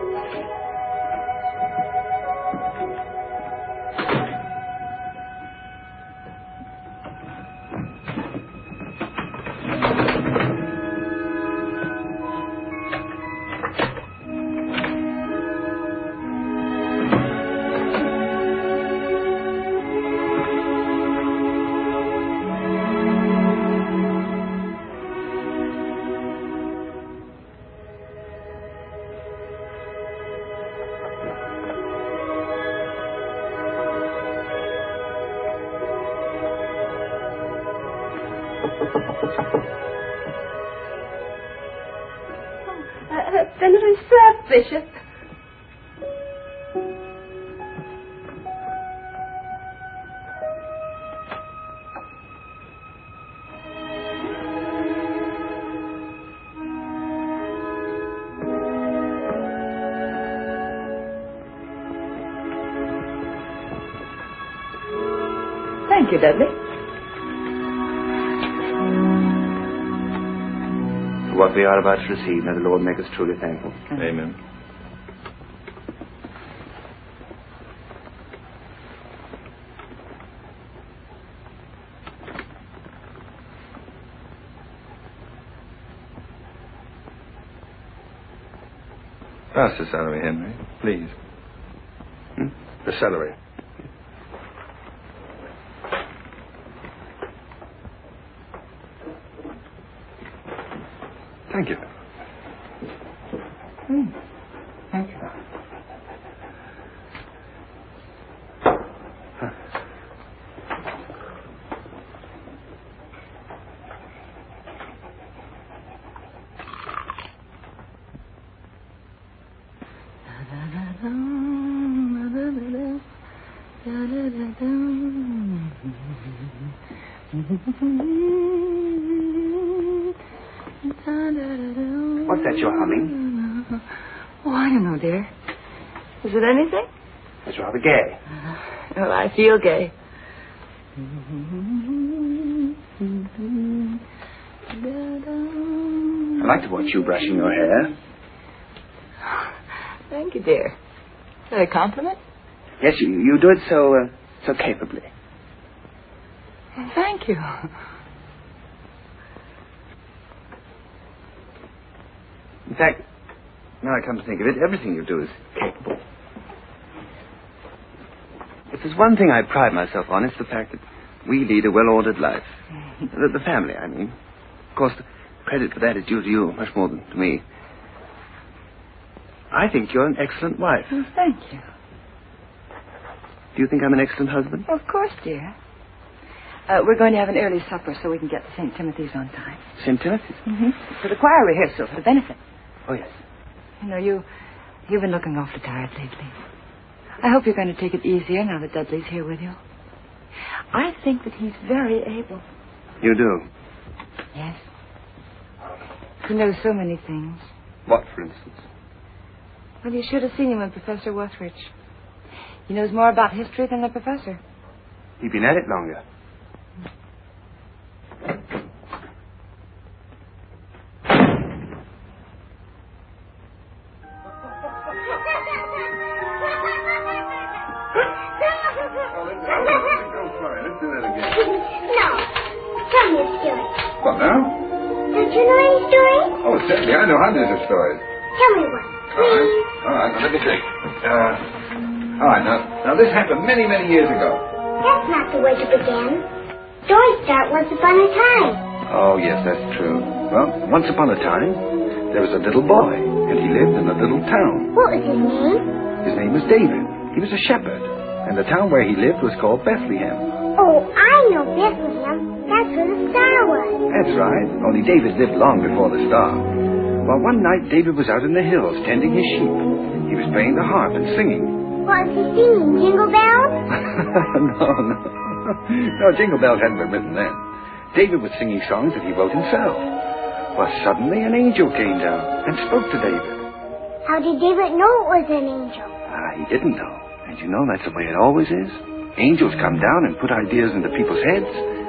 Uh, Senator Sir, Bishop. Thank you, Dudley. For what we are about to receive, may the Lord make us truly thankful. Amen. Pass the celery, Henry, please. Hmm? The celery. Thank you. Mm. Thank you. What's that you're humming? Oh, I don't know, dear. Is it anything? It's rather gay. Well, I feel gay. I like to watch you brushing your hair. Thank you, dear. Is that a compliment? Yes, you, you do it so, uh, so capably. Well, thank you. In fact, now I come to think of it, everything you do is capable. If there's one thing I pride myself on, it's the fact that we lead a well-ordered life. The, the family, I mean. Of course, the credit for that is due to you, much more than to me. I think you're an excellent wife. Well, thank you. Do you think I'm an excellent husband? Of course, dear. Uh, we're going to have an early supper so we can get to Saint Timothy's on time. Saint Timothy's? Mm-hmm. For the choir rehearsal, for the benefit. Oh, yes. You know, you, you've been looking awfully tired lately. I hope you're going to take it easier now that Dudley's here with you. I think that he's very able. You do? Yes. He knows so many things. What, for instance? Well, you should have seen him with Professor Wuthridge. He knows more about history than the professor. He's been at it longer. What now? Don't you know any stories? Oh, certainly. I know hundreds of stories. Tell me one, All please. right. All right. Now, let me think. Uh, all right. Now, now, this happened many, many years ago. That's not the way to begin. Stories start once upon a time. Oh, yes, that's true. Well, once upon a time, there was a little boy, and he lived in a little town. What was his name? His name was David. He was a shepherd, and the town where he lived was called Bethlehem. Oh, I know Bethlehem. That's where the star was. That's right. Only David lived long before the star. Well, one night David was out in the hills tending his sheep. He was playing the harp and singing. What was he singing? Jingle bells? no, no. No, Jingle Bells hadn't been written then. David was singing songs that he wrote himself. Well, suddenly an angel came down and spoke to David. How did David know it was an angel? Ah, he didn't know. And you know that's the way it always is. Angels come down and put ideas into people's heads,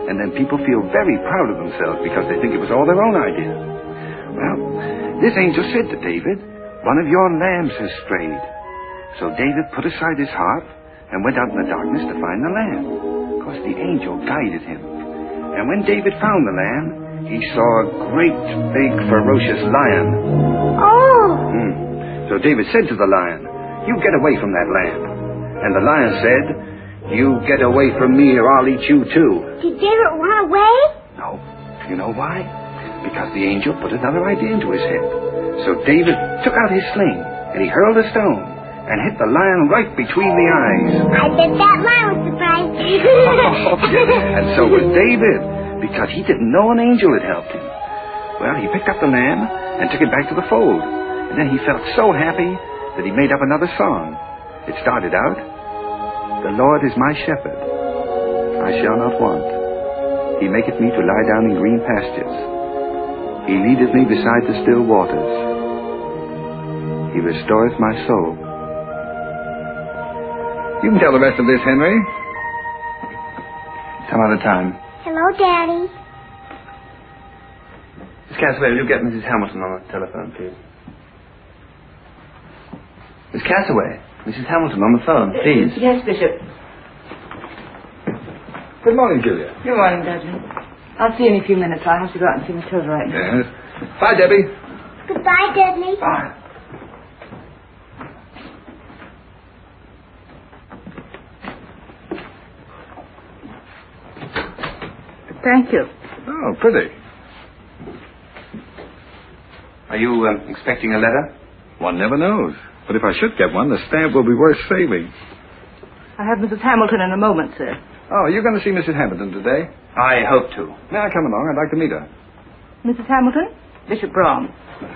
And then people feel very proud of themselves because they think it was all their own idea. Well, this angel said to David, one of your lambs has strayed. So David put aside his harp and went out in the darkness to find the lamb. Of course, the angel guided him. And when David found the lamb, he saw a great, big, ferocious lion. Oh! Hmm. So David said to the lion, you get away from that lamb. And the lion said, you get away from me or I'll eat you too. Did David run away? No. You know why? Because the angel put another idea into his head. So David took out his sling and he hurled a stone and hit the lion right between the eyes. I bet that lion was surprised. And so was David, because he didn't know an angel had helped him. Well, he picked up the lamb and took it back to the fold. And then he felt so happy that he made up another song. It started out, the Lord is my shepherd, I shall not want. He maketh me to lie down in green pastures. He leadeth me beside the still waters. He restoreth my soul. You can tell the rest of this, Henry. Some other time. Hello, Daddy. Miss Cassaway, will you get Missus Hamilton on the telephone, please? Miss Cassaway, Missus Hamilton on the phone, please. Yes, Bishop. Good morning, Julia. Good morning, Dudley. I'll see you in a few minutes. I have to go out and see Matilda right now. Yes. Bye, Debbie. Goodbye, Dudley. Bye. Thank you. Oh, pretty. Are you um, expecting a letter? One never knows. But if I should get one, the stamp will be worth saving. I have Missus Hamilton in a moment, sir. Oh, you're going to see Missus Hamilton today? I hope to. May I come along? I'd like to meet her. Missus Hamilton? Bishop Brahms.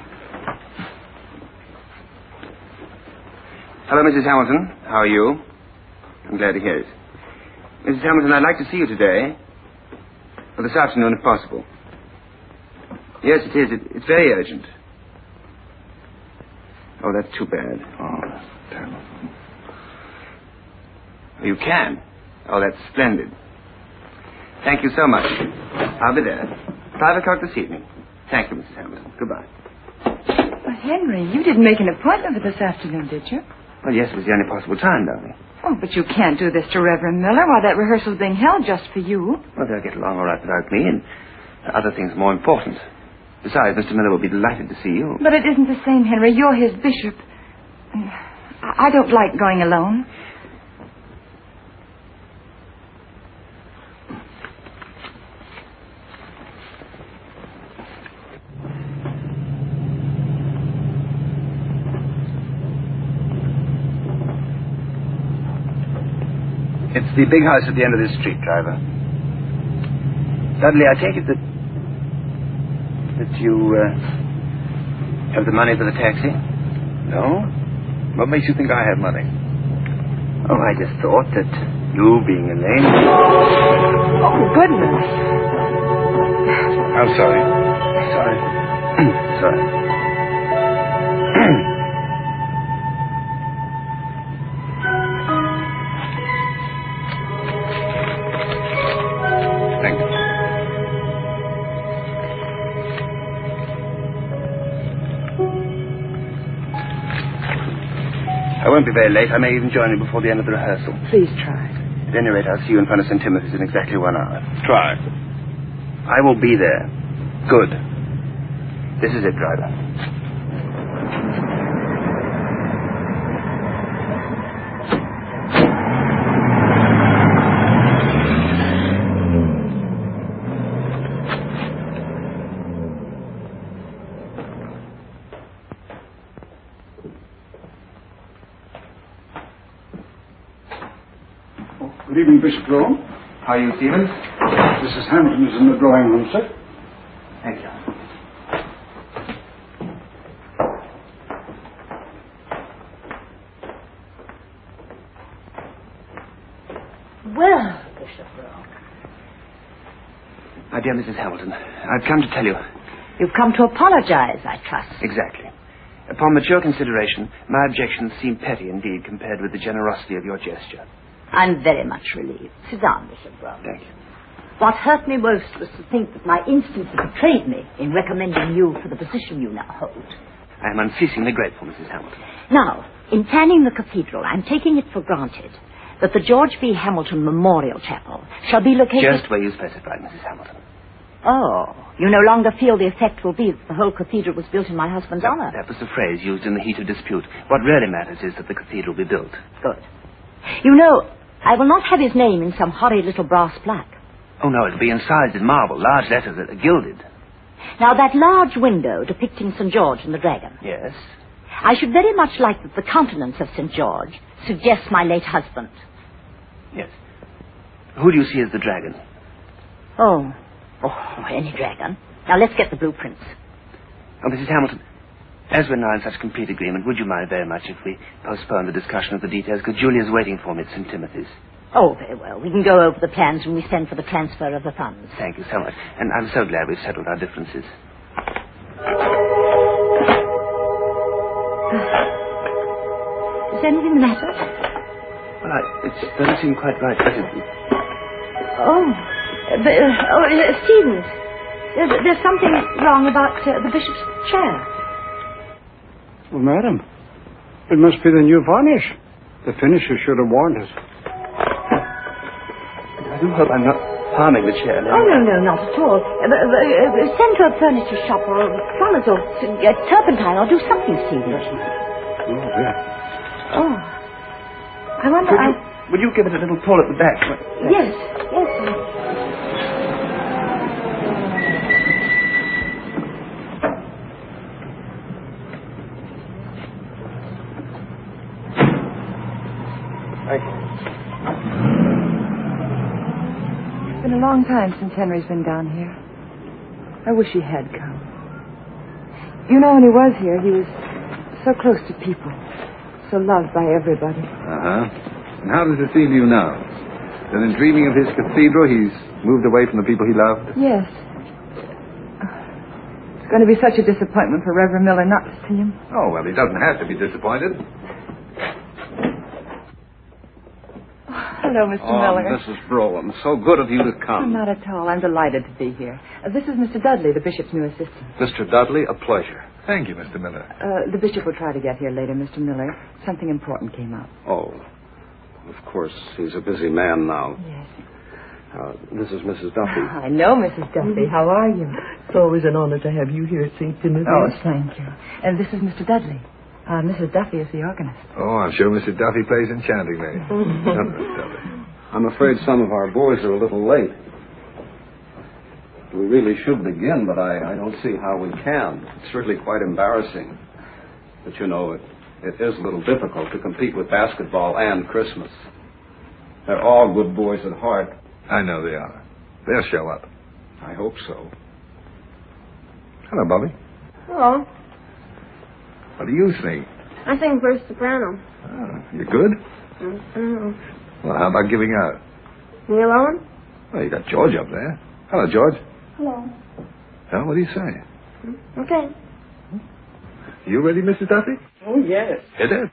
Hello, Missus Hamilton. How are you? I'm glad to hear it. Missus Hamilton, I'd like to see you today. Or this afternoon, if possible. Yes, it is. It, it's very urgent. Oh, that's too bad. Oh, that's terrible. You can. Oh, that's splendid. Thank you so much. I'll be there. Five o'clock this evening. Thank you, Missus Hamilton. Goodbye. Well, Henry, you didn't make an appointment for this afternoon, did you? Well, yes, it was the only possible time, darling. Oh, but you can't do this to Reverend Miller while that rehearsal's being held just for you. Well, they'll get along all right without me, and other things more important. Besides, Mister Miller will be delighted to see you. But it isn't the same, Henry. You're his bishop. I I don't like going alone. It's the big house at the end of this street, driver. Dudley, I take it that that you uh, have the money for the taxi? No? What makes you think I have money? Oh, I just thought that you, being a lame... Oh, goodness. I'm sorry. Sorry. Sorry. Thank you. I won't be very late. I may even join you before the end of the rehearsal. Please try. At any rate, I'll see you in front of Saint Timothy's in exactly one hour. Try. I will be there. Good. This is it, driver. Good evening, Bishop Rome. How are you, Stevens? Missus Hamilton is in the drawing room, sir. Thank you. Well, Bishop Rome. My dear Missus Hamilton, I've come to tell you. You've come to apologize, I trust. Exactly. Upon mature consideration, my objections seem petty indeed compared with the generosity of your gesture. I'm very much relieved. Sit down, Bishop Rome. Thank you. What hurt me most was to think that my instincts had betrayed me in recommending you for the position you now hold. I am unceasingly grateful, Missus Hamilton. Now, in planning the cathedral, I'm taking it for granted that the George B. Hamilton Memorial Chapel shall be located... Just where you specified, Missus Hamilton. Oh, you no longer feel the effect will be that the whole cathedral was built in my husband's that, honor? That was the phrase used in the heat of dispute. What really matters is that the cathedral be built. Good. You know, I will not have his name in some horrid little brass plaque. Oh, no, it'll be incised in marble, large letters that are gilded. Now, that large window depicting Saint George and the dragon. Yes? I should very much like that the countenance of Saint George suggests my late husband. Yes. Who do you see as the dragon? Oh, oh, any dragon. Now, let's get the blueprints. Oh, Missus Hamilton, as we're now in such complete agreement, would you mind very much if we postpone the discussion of the details? Because Julia's waiting for me at Saint Timothy's. Oh, very well. We can go over the plans when we send for the transfer of the funds. Thank you so much. And I'm so glad we've settled our differences. Is anything the matter? Well, I, it doesn't seem quite right, does it? Oh, uh, but, uh, oh uh, Stevens, there's, there's something wrong about uh, the bishop's chair. Well, madam, it must be the new varnish. The finisher should have warned us. I do hope I'm not harming the chair now. Oh, no, no, not at all. Uh, uh, uh, send to a furniture shop or plumbers or uh, turpentine or do something, Stevens. Oh, dear. Oh. I wonder... Would I... you, would you give it a little pull at the back? Yes, yes. Sir. Thank you. It's been a long time since Henry's been down here. I wish he had come. You know, when he was here, he was so close to people, so loved by everybody. Uh-huh. And how does it feel to you now? That in dreaming of his cathedral, he's moved away from the people he loved? Yes. It's going to be such a disappointment for Reverend Miller not to see him. Oh, well, he doesn't have to be disappointed. Hello, Mister Oh, Miller. Missus Brolin, so good of you to Oh, come. not at all. I'm delighted to be here. Uh, this is Mister Dudley, the bishop's new assistant. Mister Dudley, a pleasure. Thank you, Mister Miller. Uh, the bishop will try to get here later, Mister Miller. Something important came up. Oh, of course, he's a busy man now. Yes. Uh, this is Missus Duffy. I know, Missus Duffy. How are you? It's always an honor to have you here at Saint Timothy. Oh, thank you. And this is Mister Dudley. Uh, Missus Duffy is the organist. Oh, I'm sure Mister Duffy plays enchantingly. Hello, Mister Duffy. I'm afraid some of our boys are a little late. We really should begin, but I, I don't see how we can. It's really quite embarrassing. But you know, it, it is a little difficult to compete with basketball and Christmas. They're all good boys at heart. I know they are. They'll show up. I hope so. Hello, Bobby. Hello. What do you sing? I sing first soprano. Oh, you good? Mm-hmm. Well, how about giving out? Me alone? Well, you got George up there. Hello, George. Hello. Well, what do you say? Okay. You ready, Missus Duffy? Oh, yes. Hit it.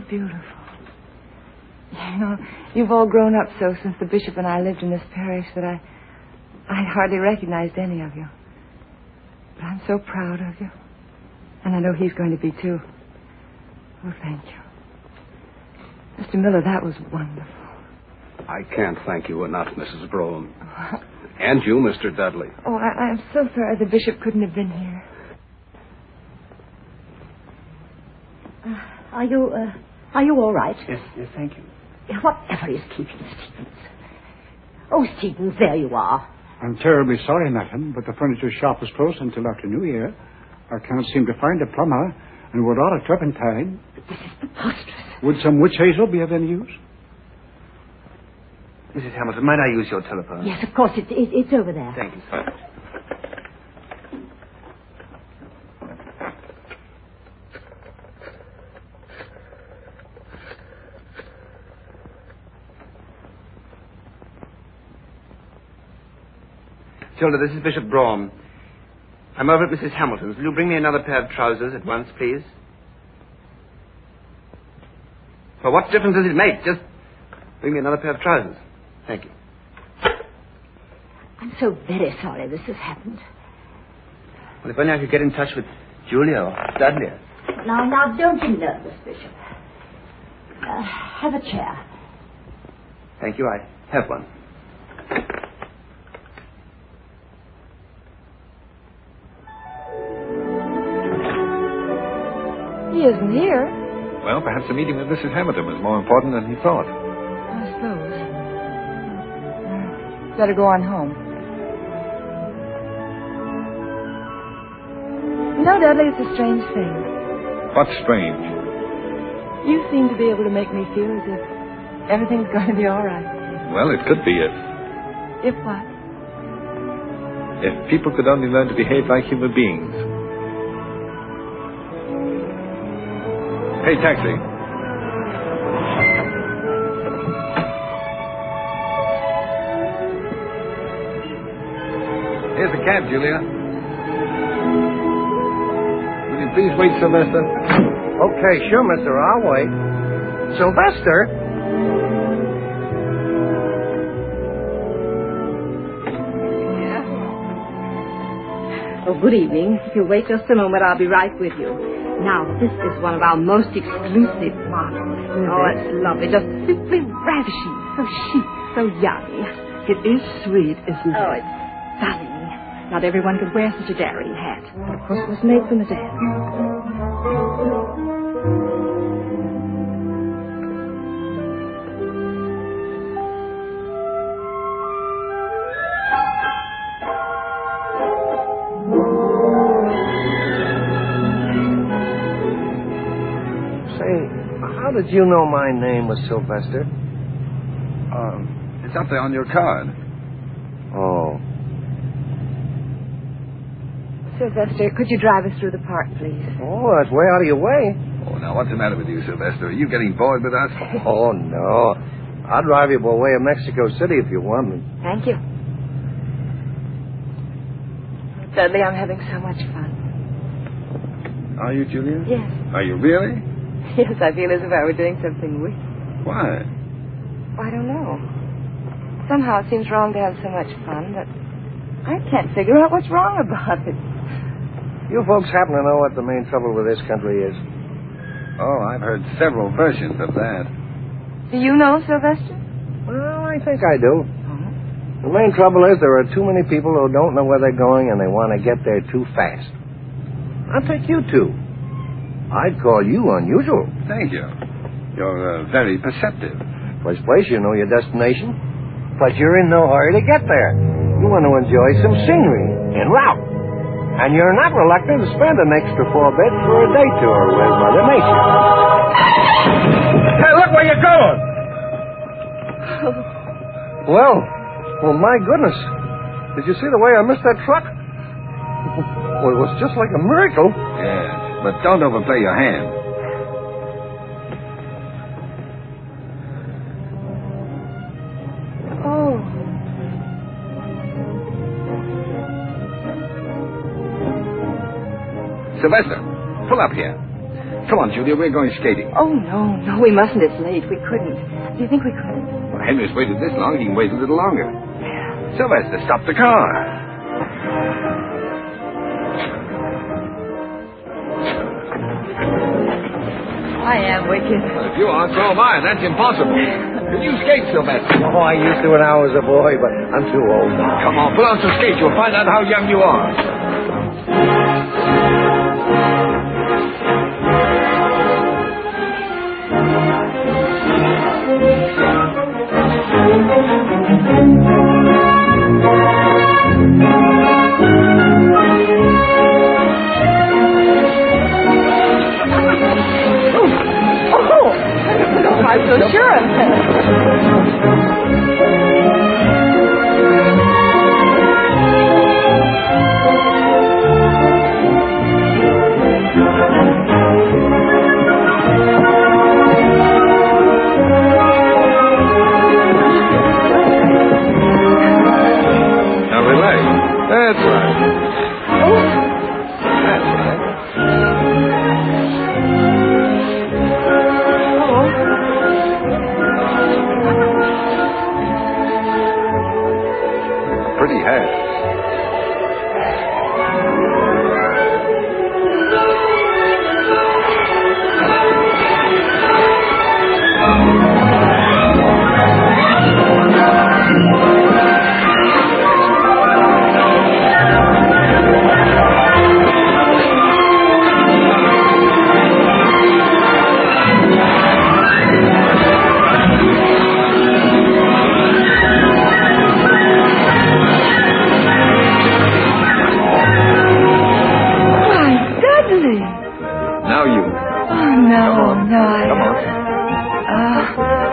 beautiful. You know, you've all grown up so since the bishop and I lived in this parish that I, I hardly recognized any of you. But I'm so proud of you. And I know he's going to be, too. Oh, thank you. Mister Miller, that was wonderful. I can't thank you enough, Missus Brown. And you, Mister Dudley. Oh, I, I'm so sorry the bishop couldn't have been here. Uh, are you, uh, are you all right? Yes, yes, thank you. Whatever is keeping Stevens? Oh, Stevens, there you are. I'm terribly sorry, madam, but the furniture shop is closed until after New Year. I can't seem to find a plumber, and we're out of turpentine. This is preposterous. Would some witch hazel be of any use? Missus Hamilton, might I use your telephone? Yes, of course. It, it, it's over there. Thank you, sir. Tilda, this is Bishop Brougham. I'm over at Missus Hamilton's. Will you bring me another pair of trousers at once, please? Well, what difference does it make? Just bring me another pair of trousers. Thank you. I'm so very sorry this has happened. Well, if only I could get in touch with Julia or Dudley. Now, now, don't be nervous, Bishop. Uh, have a chair. Thank you. I have one. He isn't here. Well, perhaps the meeting with Missus Hamilton was more important than he thought. I suppose. Better go on home. You know, Dudley, it's a strange thing. What's strange? You seem to be able to make me feel as if everything's going to be all right. Well, it could be if... If what? If people could only learn to behave like human beings. Hey, taxi. Here's a cab, Julia. Will you please wait, Sylvester? Okay, sure, mister. I'll wait. Sylvester? Oh, good evening. If you'll wait just a moment, I'll be right with you. Now, this is one of our most exclusive models. Oh, it's lovely. Just simply ravishing. So chic, so young. It is sweet, isn't it? Oh, it's stunning. Not everyone could wear such a daring hat. But of course, it was made for Madame. How did you know my name was Sylvester? Um, it's up there on your card. Oh. Sylvester, could you drive us through the park, please? Oh, that's way out of your way. Oh, now, what's the matter with you, Sylvester? Are you getting bored with us? Oh, no. I'll drive you by way of Mexico City if you want me. Thank you. Dudley, I'm having so much fun. Are you, Julia? Yes. Are you really? Yes, I feel as if I were doing something wicked. Why? I don't know. Somehow it seems wrong to have so much fun, but I can't figure out what's wrong about it. You folks happen to know what the main trouble with this country is? Oh, I've heard several versions of that. Do you know, Sylvester? Well, I think I do. The main trouble is there are too many people who don't know where they're going and they want to get there too fast. I'll take you two. I'd call you unusual. Thank you. You're uh, very perceptive. First place, you know your destination. But you're in no hurry to get there. You want to enjoy some scenery en route. And you're not reluctant to spend an extra four bits for a day tour with Mother Nature. Hey, look where you're going! Well, well, my goodness. Did you see the way I missed that truck? Well, it was just like a miracle. Yes, but don't overplay your hand. Oh. Sylvester, pull up here. Come on, Julia, we're going skating. Oh, no, no, we mustn't. It's late. We couldn't. Do you think we could? Well, Henry's waited this long. He can wait a little longer. Sylvester, stop the car. I am wicked. Well, if you are, so am I. That's impossible. Can you skate, Sylvester? Oh, I used to when I was a boy, but I'm too old now. Come on, put on some skates. You'll find out how young you are. I'm so sure of Now relax. That's right. Oh. That's right. Pretty hat. Now you. Oh, no, Come on. no. I, Come on. Uh,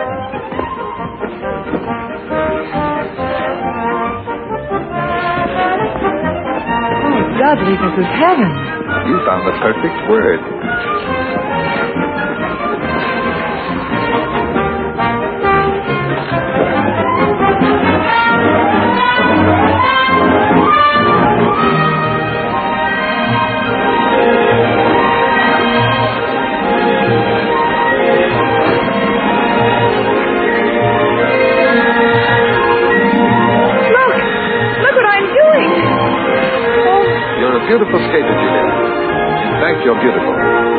oh, Dudley, this is heaven. You found the perfect word. Beautiful skater, Julia. In fact, you're beautiful.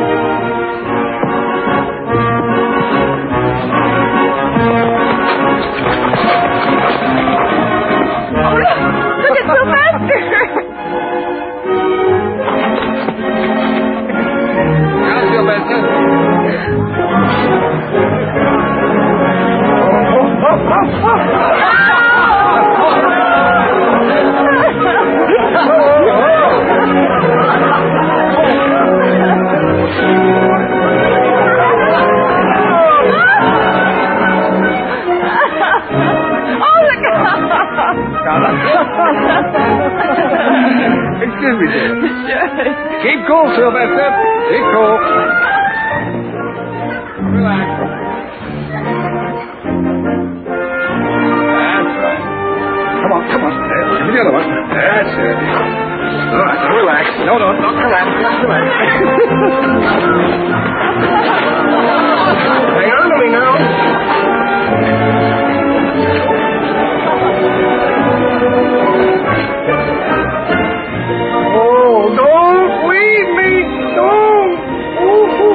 Oh, look! Look, it's Sylvester! Now, Sylvester. Excuse me, dear. Keep cool, Sylvester. Keep cool. Relax. That's right. Come on, come on. There, give me the other one. That's it. All right, now relax. No, no, don't collapse. Just relax. Hang on to me now. Oh, don't leave me! Don't! Oh,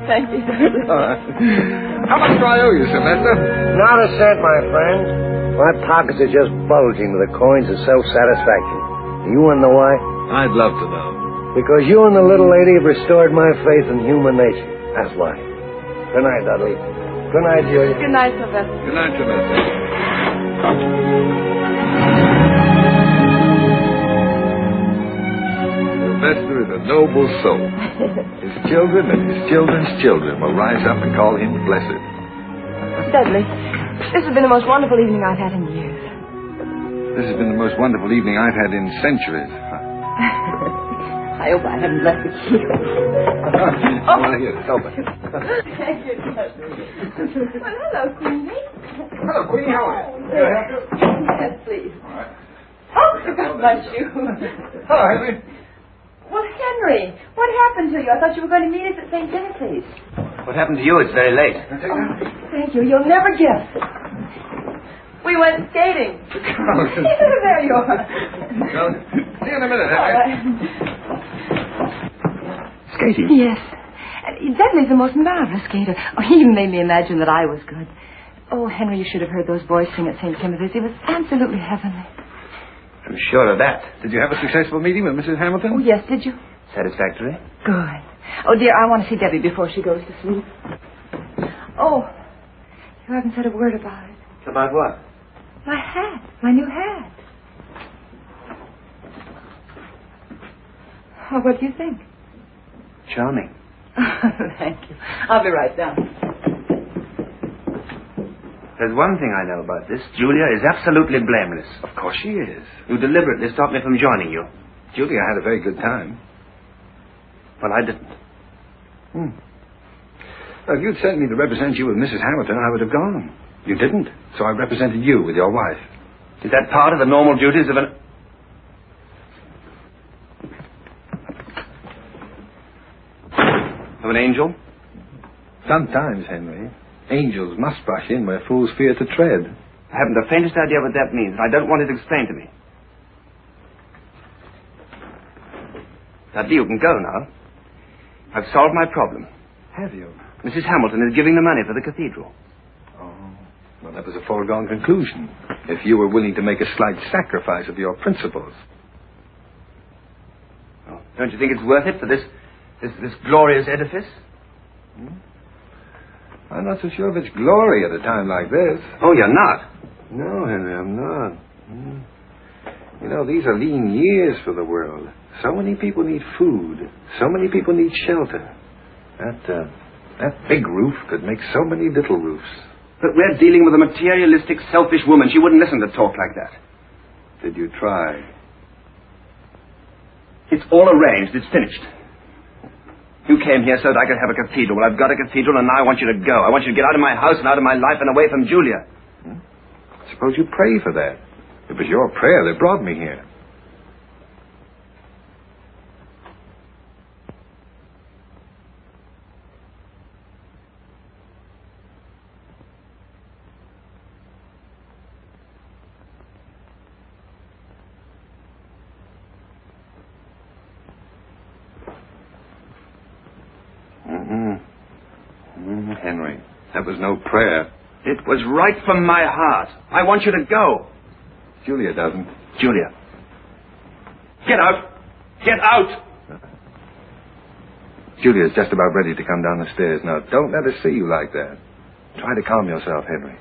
Thank you. All right. How much do I owe you, Sylvester? Not a cent, my friend. My pockets are just bulging with the coins of self-satisfaction. You want to know why? I'd love to know. Because you and the little lady have restored my faith in human nature. That's why. Good night, Dudley. Good night, Julia. Good night, Sylvester. Good night, Sylvester. Sylvester is a noble soul. His children and his children's children will rise up and call him blessed. Dudley, this has been the most wonderful evening I've had in years. This has been the most wonderful evening I've had in centuries. I hope I haven't left the key. I want to hear it. Help it. Thank you, Dudley. Well, hello, Queenie. Hello, Queenie. How are you? Yes, please. All right. Oh, I forgot my shoes. Hello, Henry. Well, Henry, what happened to you? I thought you were going to meet us at Saint Timothy's. What happened to you? It's very late. Thank you. You'll never guess. We went skating. There you are. Well, see you in a minute, All Henry. right. Skating? Yes. Uh, Dudley's the most marvelous skater. Oh, he even made me imagine that I was good. Oh, Henry, you should have heard those boys sing at Saint Timothy's. It was absolutely heavenly. I'm sure of that. Did you have a successful meeting with Missus Hamilton? Oh, yes, did you? Satisfactory? Good. Oh, dear, I want to see Debbie before she goes to sleep. Oh, you haven't said a word about it. About what? My hat. My new hat. Oh, what do you think? Charming. Thank you. I'll be right down. There's one thing I know about this. Julia is absolutely blameless. Of course she is. You deliberately stopped me from joining you. Julia had a very good time. Well, I didn't. Hmm. Well, if you'd sent me to represent you with Missus Hamilton, I would have gone. You didn't, so I represented you with your wife. Is that part of the normal duties of an... of an angel? Sometimes, Henry, angels must rush in where fools fear to tread. I haven't the faintest idea what that means. I don't want it explained to me. Dudley, you can go now. I've solved my problem. Have you? Missus Hamilton is giving the money for the cathedral. Oh, well, that was a foregone conclusion. If you were willing to make a slight sacrifice of your principles. Oh, don't you think it's worth it for this, this, this glorious edifice? Hmm? I'm not so sure if it's glory at a time like this. Oh, you're not? No, Henry, I'm not. Hmm. You know, these are lean years for the world. So many people need food. So many people need shelter. That, uh, that big roof could make so many little roofs. But we're dealing with a materialistic, selfish woman. She wouldn't listen to talk like that. Did you try? It's all arranged. It's finished. You came here so that I could have a cathedral. Well, I've got a cathedral, and now I want you to go. I want you to get out of my house and out of my life and away from Julia. Hmm? Suppose you pray for that. It was your prayer that brought me here. Henry, that was no prayer. It was right from my heart. I want you to go. Julia doesn't. Julia. Get out. Get out. Julia's just about ready to come down the stairs. Now, don't let her see you like that. Try to calm yourself, Henry.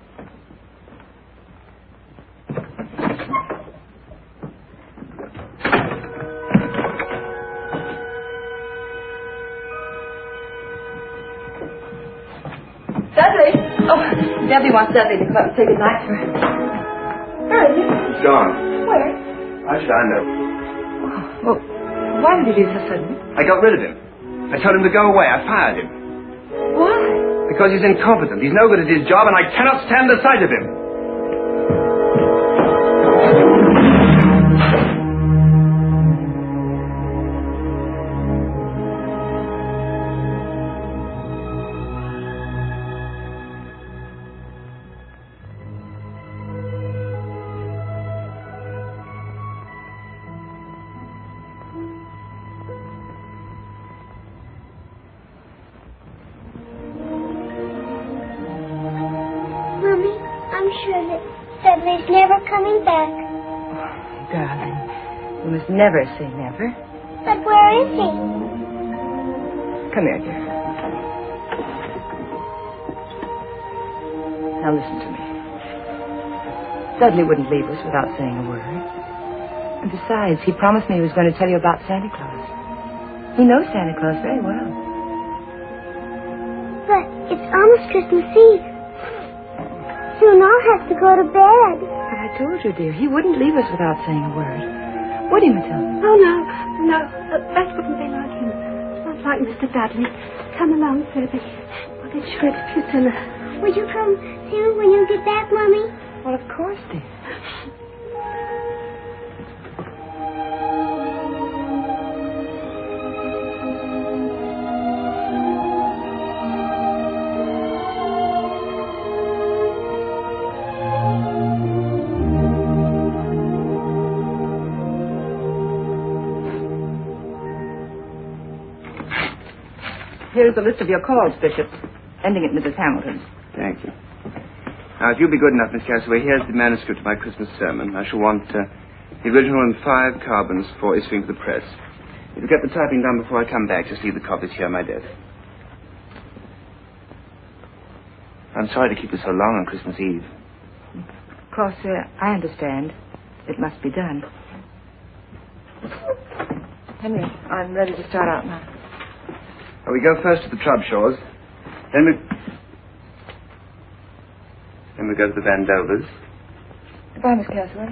Dudley! Oh, Debbie wants Dudley to come up and say goodnight to her. Where is he? He's gone. Where? How should I know? Oh, well, why did he leave so suddenly? I got rid of him. I told him to go away. I fired him. Why? Because he's incompetent. He's no good at his job, and I cannot stand the sight of him. I'm sure that Dudley's never coming back. Darling, you must never say never. But where is he? Come here, dear. Now listen to me. Dudley wouldn't leave us without saying a word. And besides, he promised me he was going to tell you about Santa Claus. He knows Santa Claus very well. But it's almost Christmas Eve. Soon I'll have to go to bed. But I told you, dear, he wouldn't leave us without saying a word. Would he, Matilda? Oh, no, no. Uh, that wouldn't be like him. Not like Mister Dudley. Come along, Philippi. We'll get you ready for dinner. Will you come soon when you get back, Mommy? Well, of course, dear. Here's a list of your calls, Bishop, ending at Missus Hamilton's. Thank you. Now, if you'll be good enough, Miss Castaway, here's the manuscript of my Christmas sermon. I shall want uh, the original in five carbons for issuing to the press. If you get the typing done before I come back, just leave the copies here on my desk. I'm sorry to keep you so long on Christmas Eve. Of course, uh, I understand. It must be done. Henry, I'm ready to start out now. Well, we go first to the Trubshaws. Then we... Then we go to the Vandovers. Goodbye, Miss Castaway.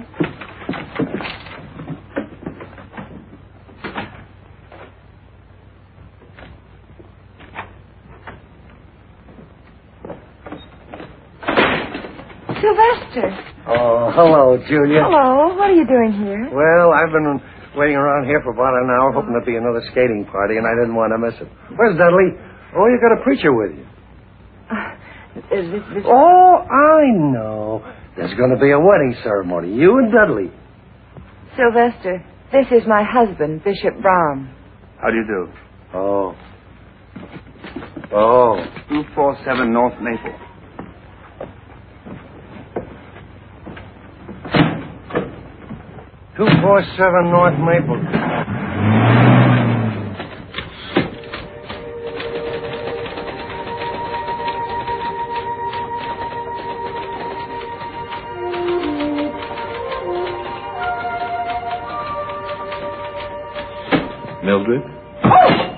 Sylvester. Oh, hello, Julia. Hello. What are you doing here? Well, I've been waiting around here for about an hour, hoping there'd be another skating party, and I didn't want to miss it. Where's Dudley? Oh, you got a preacher with you. Uh, is this, this... Oh, I know. There's going to be a wedding ceremony. You and Dudley. Sylvester, this is my husband, Bishop Brown. How do you do? Oh. Oh. two forty-seven North Maple. two forty-seven North Maple. Mildred? Oh!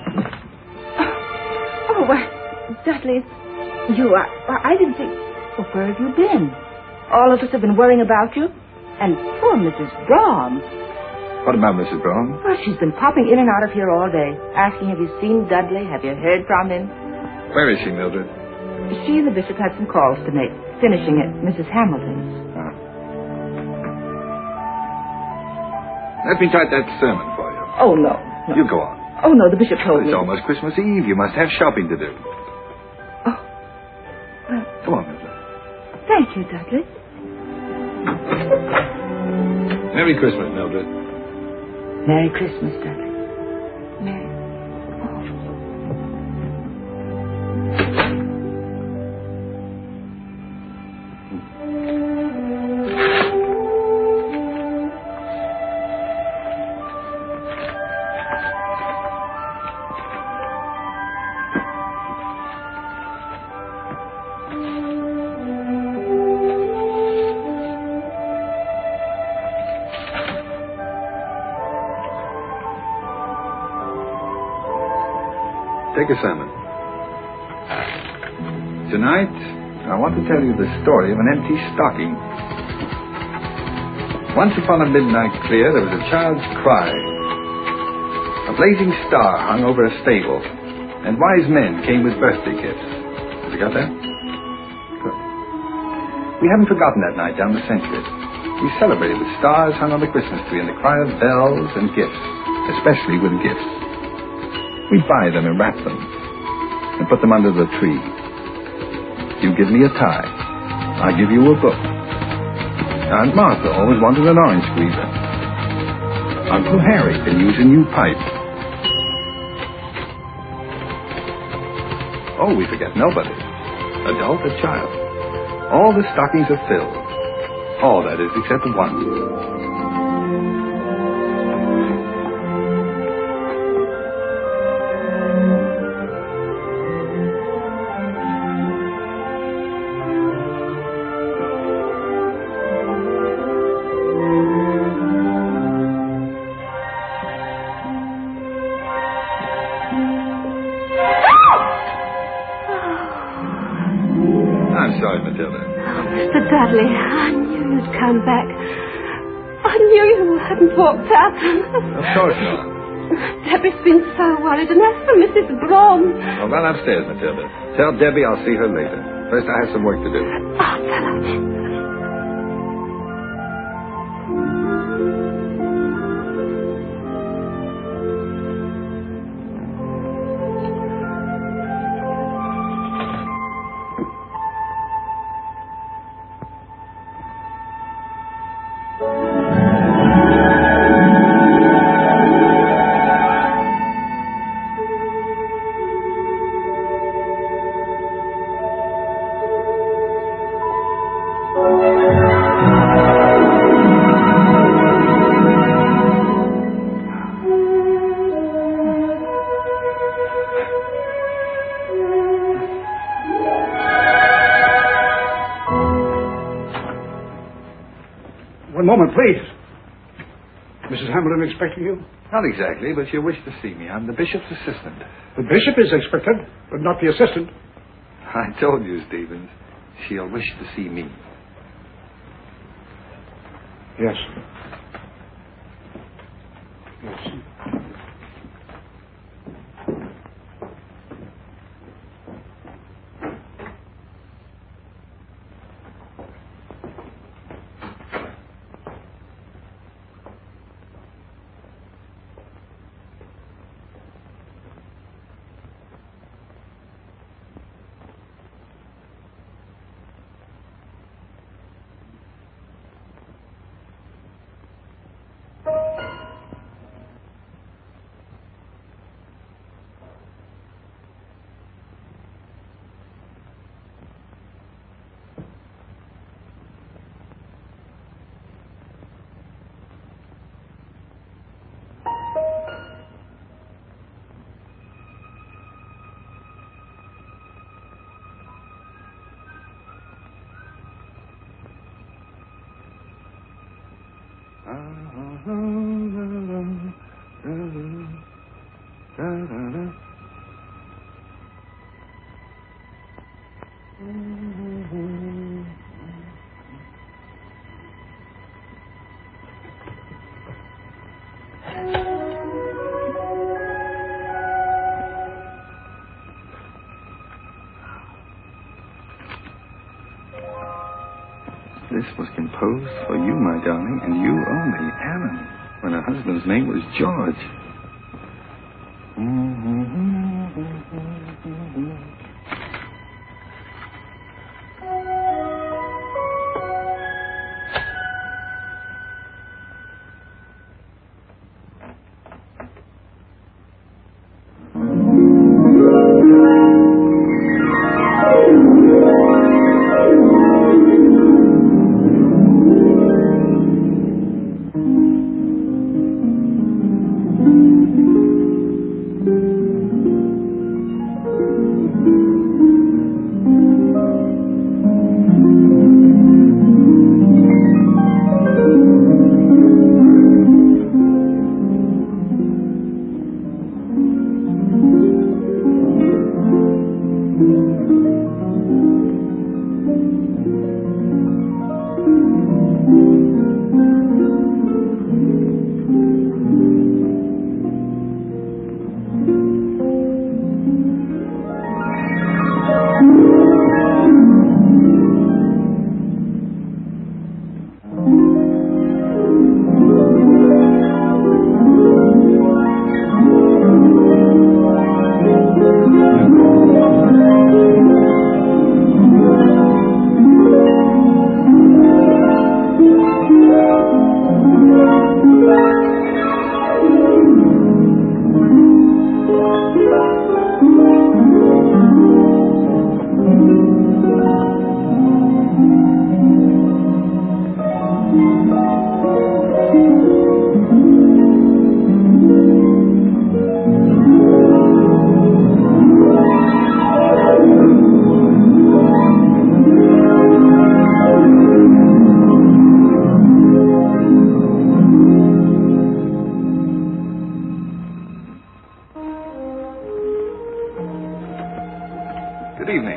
Oh, why, Dudley, you are... I didn't think... Well, where have you been? All of us have been worrying about you. And poor Missus Braun. What about Missus Braun? Well, she's been popping in and out of here all day, asking, have you seen Dudley? Have you heard from him? Where is she, Mildred? She and the bishop had some calls to make, finishing at Missus Hamilton's. Ah. Let me type that sermon for you. Oh, no. no. You go on. Oh, no, the bishop told It's me. almost Christmas Eve. You must have shopping to do. Oh. Uh, Come on, Mildred. Thank you, Dudley. Merry Christmas, Mildred. Merry Christmas, Dudley. Merry. Take a sermon. Tonight, I want to tell you the story of an empty stocking. Once upon a midnight clear, there was a child's cry. A blazing star hung over a stable, and wise men came with birthday gifts. Have you got that? Good. We haven't forgotten that night down the centuries. We celebrated with stars hung on the Christmas tree and the cry of bells and gifts, especially with gifts. We buy them and wrap them and put them under the tree. You give me a tie. I give you a book. Aunt Martha always wanted an orange squeezer. Uncle Harry can use a new pipe. Oh, we forget nobody. Adult or child. All the stockings are filled. All, that is, except one. Dudley, I knew you'd come back. I knew you hadn't walked out. Of course not. Debbie's been so worried, and as for Missus Braun... Well, run upstairs, Matilda. Tell Debbie I'll see her later. First, I have some work to do. Oh, tell her. One moment, please. Missus Hamilton expecting you? Not exactly, but she'll wish to see me. I'm the bishop's assistant. The bishop is expected, but not the assistant. I told you, Stevens. She'll wish to see me. Yes. Yes. This was composed for you, my darling, and you only, Alan, when her husband's name was George. Good evening.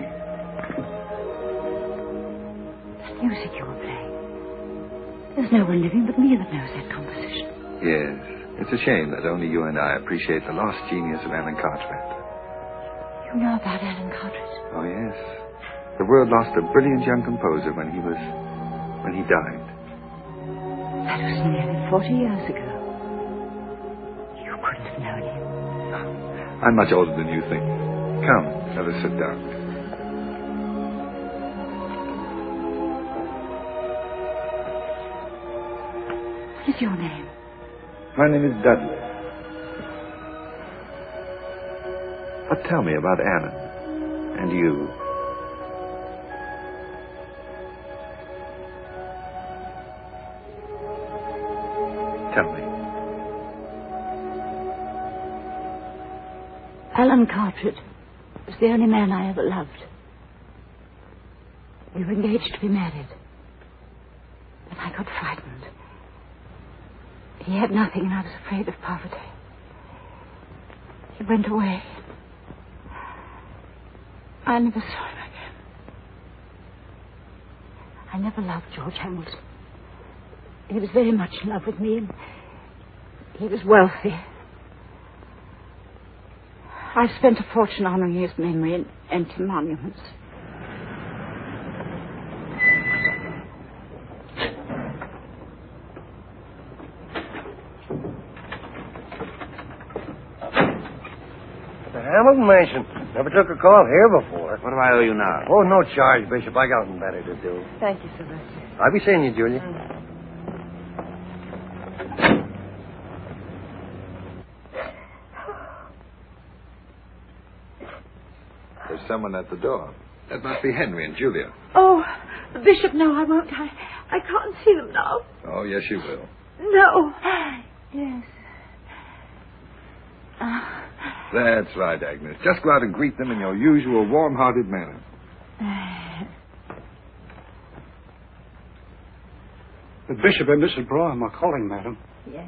The music you were playing. There's no one living but me that knows that composition. Yes. It's a shame that only you and I appreciate the lost genius of Alan Cartwright. You know about Alan Cartwright? Oh, yes. The world lost a brilliant young composer when he was... when he died. That was nearly forty years ago. You couldn't have known him. I'm much older than you think. Come, let us sit down. What is your name? My name is Dudley. But tell me about Alan and you. Tell me. Alan Cartwright was the only man I ever loved. We were engaged to be married. But I got frightened. He had nothing and I was afraid of poverty. He went away. I never saw him again. I never loved George Hamilton. He was very much in love with me, and he was wealthy. I've spent a fortune honoring his memory in empty monuments. The Hamilton Mansion. Never took a call here before. What do I owe you now? Oh, no charge, Bishop. I got nothing better to do. Thank you, Sylvester. I'll be seeing you, Julia. Mm. There's someone at the door. That must be Henry and Julia. Oh, Bishop, no, I won't. I, I can't see them now. Oh, yes, you will. No. Yes. Uh, That's right, Agnes. Just go out and greet them in your usual warm-hearted manner. The Bishop and Missus Brougham are calling, madam. Yes.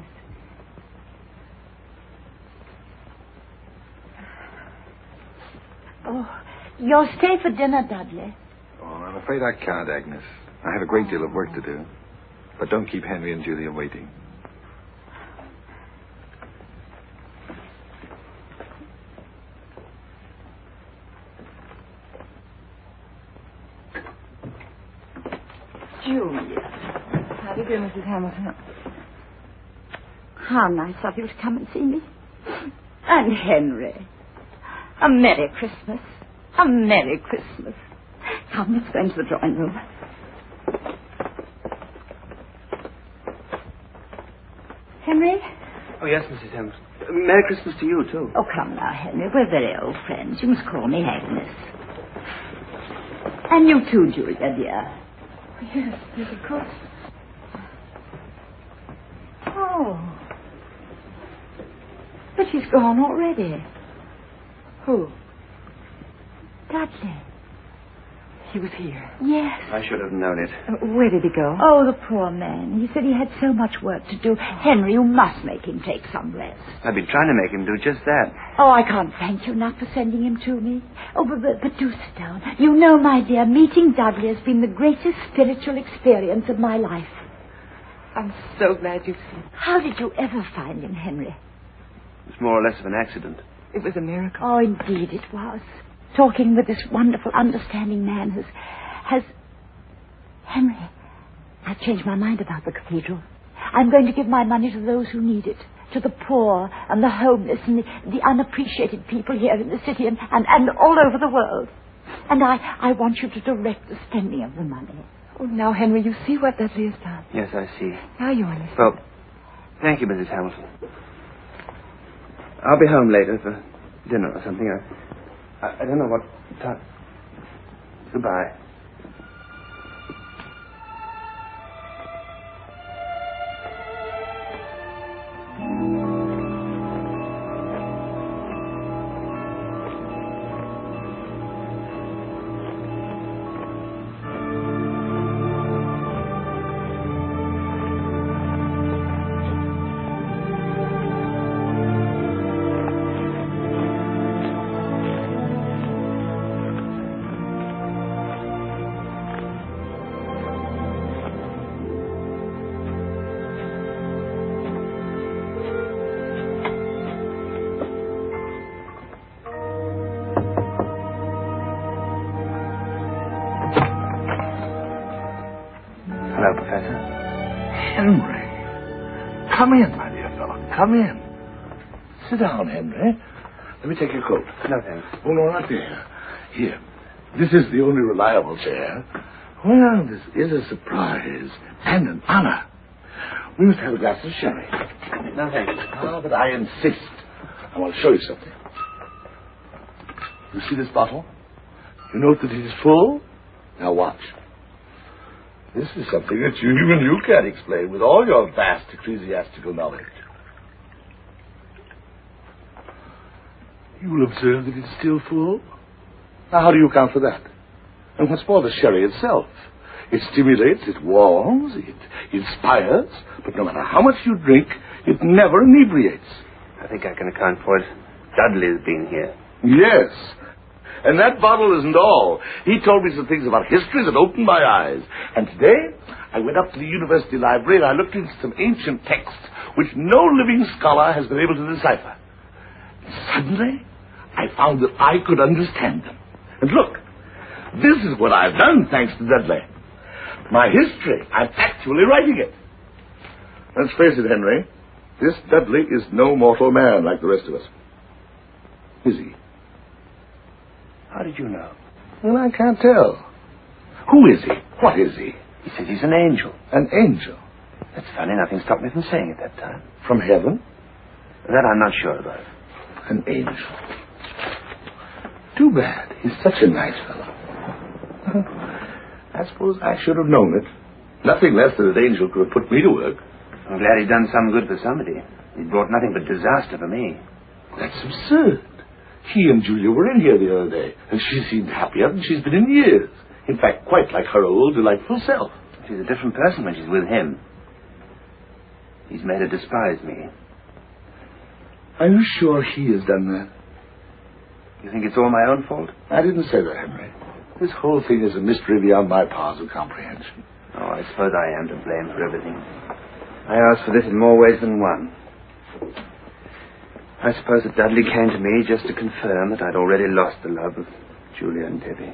Oh, you'll stay for dinner, Dudley. Oh, I'm afraid I can't, Agnes. I have a great deal of work to do. But don't keep Henry and Julia waiting. Julia. How do you do, Missus Hamilton? How nice of you to come and see me. And Henry. A Merry Christmas. A Merry Christmas. Come, let's go into the drawing room. Henry? Oh, yes, Missus Hamilton. Uh, Merry Christmas to you, too. Oh, come now, Henry. We're very old friends. You must call me Agnes. And you too, Julia, dear. Yes, yes, of course. Oh. But he's gone already. Who? Dudley. He was here. Yes. I should have known it. Uh, where did he go? Oh, the poor man. He said he had so much work to do. Henry, you must make him take some rest. I've been trying to make him do just that. Oh, I can't thank you enough for sending him to me. Oh, but, but, but do sit down. You know, my dear, meeting Dudley has been the greatest spiritual experience of my life. I'm so glad you've seen him. How did you ever find him, Henry? It was more or less of an accident. It was a miracle. Oh, indeed it was. Talking with this wonderful, understanding man has... has... Henry, I've changed my mind about the cathedral. I'm going to give my money to those who need it, to the poor and the homeless and the, the unappreciated people here in the city and, and, and all over the world. And I, I want you to direct the spending of the money. Oh, now, Henry, you see what Dudley has done. Yes, I see. Now you understand. Well, thank you, Missus Hamilton. I'll be home later for dinner or something. I, I, I don't know what time. Goodbye. Hello, Professor. Henry. Come in, my dear fellow. Come in. Sit down, Henry. Let me take your coat. No, thanks. Oh, no, not there. Here. This is the only reliable chair. Well, this is a surprise and an honor. We must have a glass of sherry. No, thanks. Ah, but I insist. I want to show you something. You see this bottle? You note that it is full? Now watch. This is something that you, even you can't explain with all your vast ecclesiastical knowledge. You will observe that it's still full. Now, how do you account for that? And what's more, the sherry itself. It stimulates, it warms, it inspires, but no matter how much you drink, it never inebriates. I think I can account for it. Dudley's been here. Yes. And that bottle isn't all. He told me some things about history that opened my eyes. And today, I went up to the university library and I looked into some ancient texts which no living scholar has been able to decipher. And suddenly, I found that I could understand them. And look, this is what I've done thanks to Dudley. My history, I'm actually writing it. Let's face it, Henry. This Dudley is no mortal man like the rest of us. Is he? How did you know? Well, I can't tell. Who is he? What is he? He says he's an angel. An angel? That's funny. Nothing stopped me from saying it that time. From heaven? That I'm not sure about. An angel. Too bad. He's such a nice fellow. I suppose I should have known it. Nothing less than an angel could have put me to work. I'm glad he'd done some good for somebody. He brought nothing but disaster for me. That's absurd. He and Julia were in here the other day, and she seemed happier than she's been in years. In fact, quite like her old, delightful self. She's a different person when she's with him. He's made her despise me. Are you sure he has done that? You think it's all my own fault? I didn't say that, Henry. This whole thing is a mystery beyond my powers of comprehension. Oh, I suppose I am to blame for everything. I asked for this in more ways than one. I suppose that Dudley came to me just to confirm that I'd already lost the love of Julia and Debbie.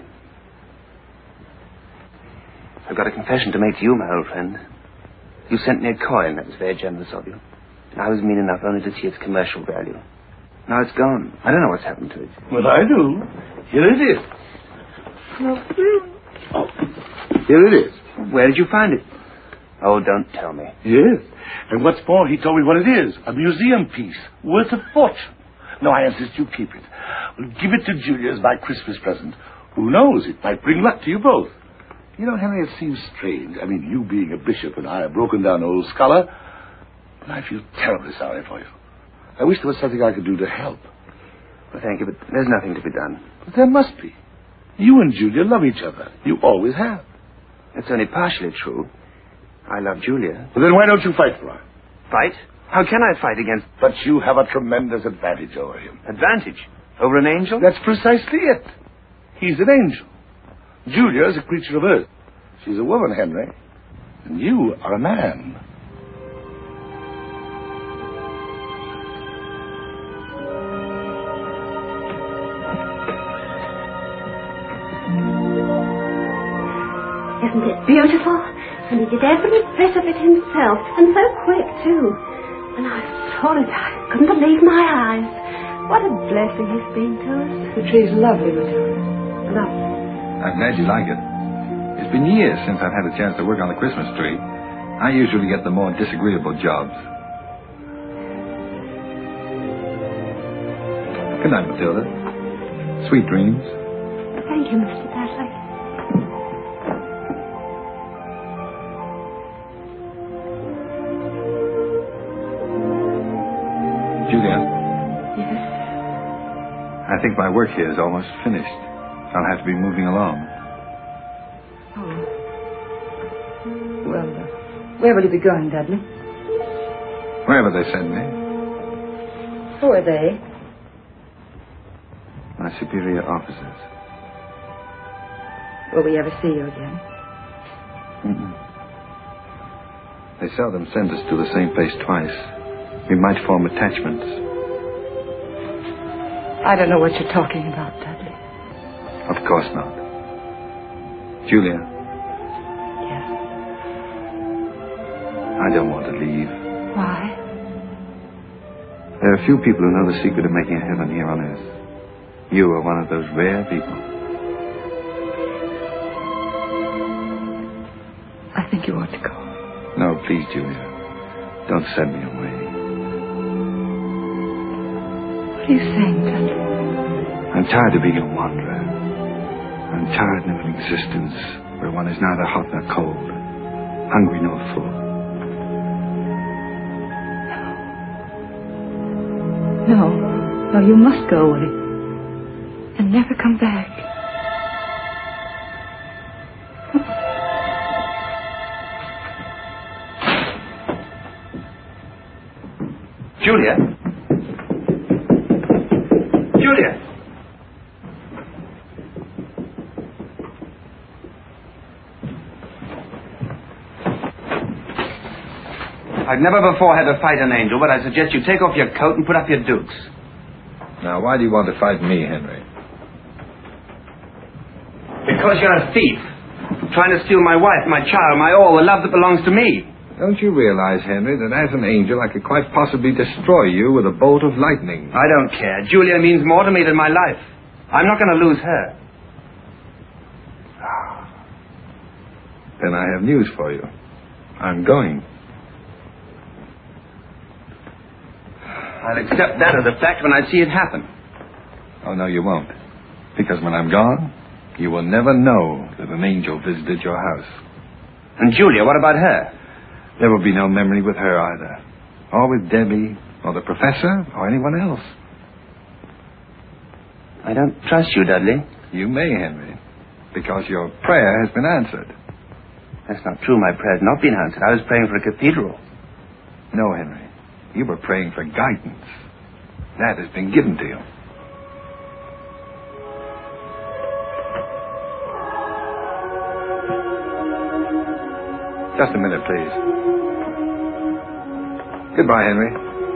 I've got a confession to make to you, my old friend. You sent me a coin. That was very generous of you. And I was mean enough only to see its commercial value. Now it's gone. I don't know what's happened to it. Well, I do. Here it is. Oh, here it is. Where did you find it? Oh, don't tell me. Yes. And what's more, he told me what it is. A museum piece worth a fortune. No, I insist you keep it. Well, give it to Julia as my Christmas present. Who knows? It might bring luck to you both. You know, Henry, it seems strange. I mean, you being a bishop and I a broken-down old scholar. But I feel terribly sorry for you. I wish there was something I could do to help. Well, thank you, but there's nothing to be done. But there must be. You and Julia love each other. You always have. That's only partially true. I love Julia. Well, then why don't you fight for her? Fight? How can I fight against... But you have a tremendous advantage over him. Advantage? Over an angel? That's precisely it. He's an angel. Julia is a creature of earth. She's a woman, Henry. And you are a man. Isn't it beautiful? And he did every bit of it himself, and so quick, too. And I saw it. I couldn't believe my eyes. What a blessing he's been to us. The tree's lovely, Matilda. Lovely. I'm glad you like it. It's been years since I've had a chance to work on the Christmas tree. I usually get the more disagreeable jobs. Good night, Matilda. Sweet dreams. Thank you, Mister Dudley. Julia? Yes? I think my work here is almost finished. I'll have to be moving along. Oh. Well, uh, where will you be going, Dudley? Wherever they send me. Who are they? My superior officers. Will we ever see you again? Mm-mm. They seldom send us to the same place twice. We might form attachments. I don't know what you're talking about, Dudley. Of course not. Julia. Yes. I don't want to leave. Why? There are few people who know the secret of making a heaven here on earth. You are one of those rare people. I think you ought to go. No, please, Julia. Don't send me away. What are you saying, Dudley? I'm tired of being a wanderer. I'm tired of an existence where one is neither hot nor cold, hungry nor full. No. No, you must go away. And never come back. Julia? Julia? I've never before had to fight an angel, but I suggest you take off your coat and put up your dukes. Now, why do you want to fight me, Henry? Because you're a thief. Trying to steal my wife, my child, my all, the love that belongs to me. Don't you realize, Henry, that as an angel I could quite possibly destroy you with a bolt of lightning? I don't care. Julia means more to me than my life. I'm not going to lose her. Then I have news for you. I'm going. I'll accept that as a fact when I see it happen. Oh, no, you won't. Because when I'm gone, you will never know that an angel visited your house. And Julia, what about her? There will be no memory with her either. Or with Debbie, or the professor, or anyone else. I don't trust you, Dudley. You may, Henry. Because your prayer has been answered. That's not true. My prayer's not been answered. I was praying for a cathedral. No, Henry. You were praying for guidance. That has been given to you. Just a minute, please. Goodbye, Henry.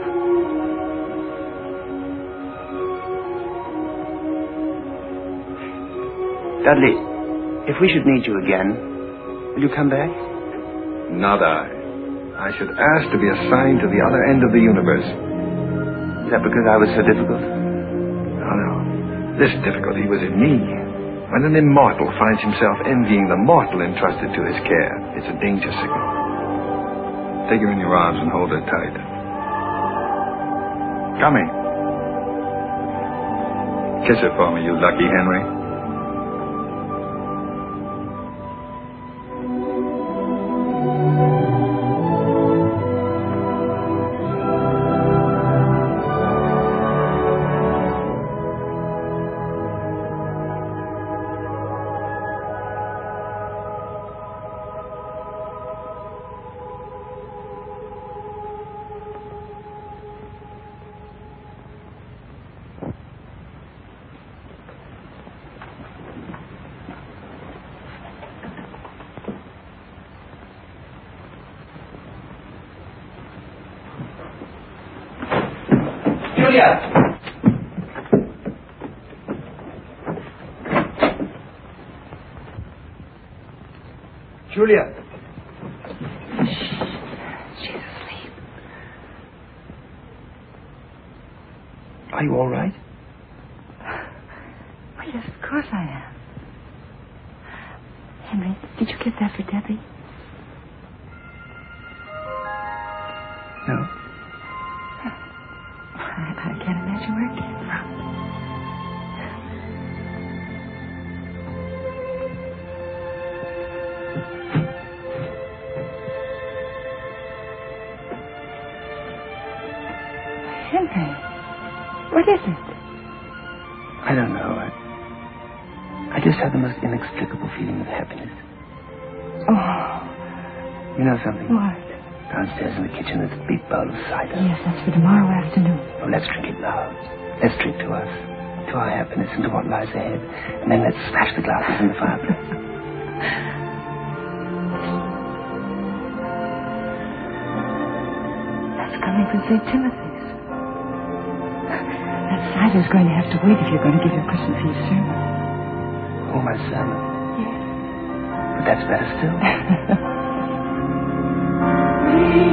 Dudley, if we should need you again, will you come back? Not I. I should ask to be assigned to the other end of the universe. Is that because I was so difficult? Oh, no. This difficulty was in me. When an immortal finds himself envying the mortal entrusted to his care, it's a danger signal. Take her in your arms and hold her tight. Coming. Kiss her for me, you lucky Henry. Julia! Julia! She's asleep. Are you all right? Well, yes, of course I am. Henry, did you get that for Debbie? No. I, I can't imagine where it came from. Henry, what is it? I don't know. I, I just have the most inexplicable feeling of happiness. Oh. You know something? What? Downstairs in the kitchen there's a big bowl of cider. Yes, that's for tomorrow afternoon. Oh, let's drink it loud. Let's drink to us, to our happiness, and to what lies ahead. And then let's smash the glasses in the fireplace. That's coming from Saint Timothy's. That cider's going to have to wait if you're going to give your Christmas Eve sermon. Oh, my sermon? Yes. But that's better still. We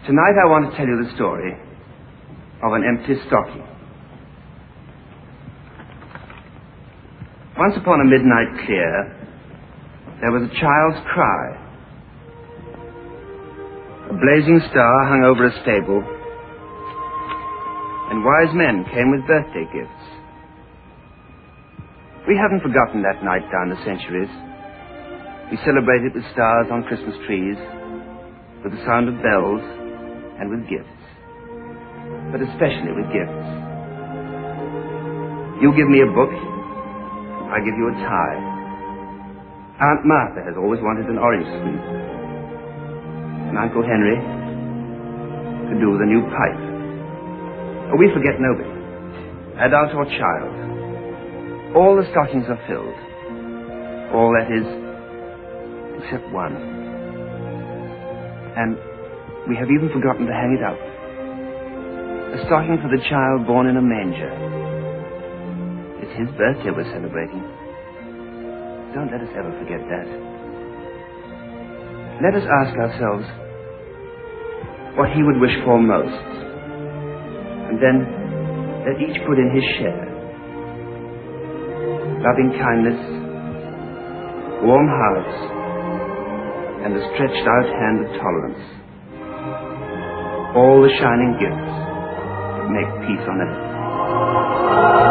Tonight I want to tell you the story of an empty stocking. Once upon a midnight clear, there was a child's cry. A blazing star hung over a stable, and wise men came with birthday gifts. We haven't forgotten that night down the centuries. We celebrated with stars on Christmas trees, with the sound of bells, and with gifts. But especially with gifts. You give me a book, I give you a tie. Aunt Martha has always wanted an orange sweet. And Uncle Henry could do with a new pipe. Oh, we forget nobody, adult or child. All the stockings are filled. All that is, except one. And we have even forgotten to hang it up. A stocking for the child born in a manger. It's his birthday we're celebrating. Don't let us ever forget that. Let us ask ourselves what he would wish for most. And then let each put in his share. Loving kindness, warm hearts, and the stretched out hand of tolerance. All the shining gifts that make peace on earth.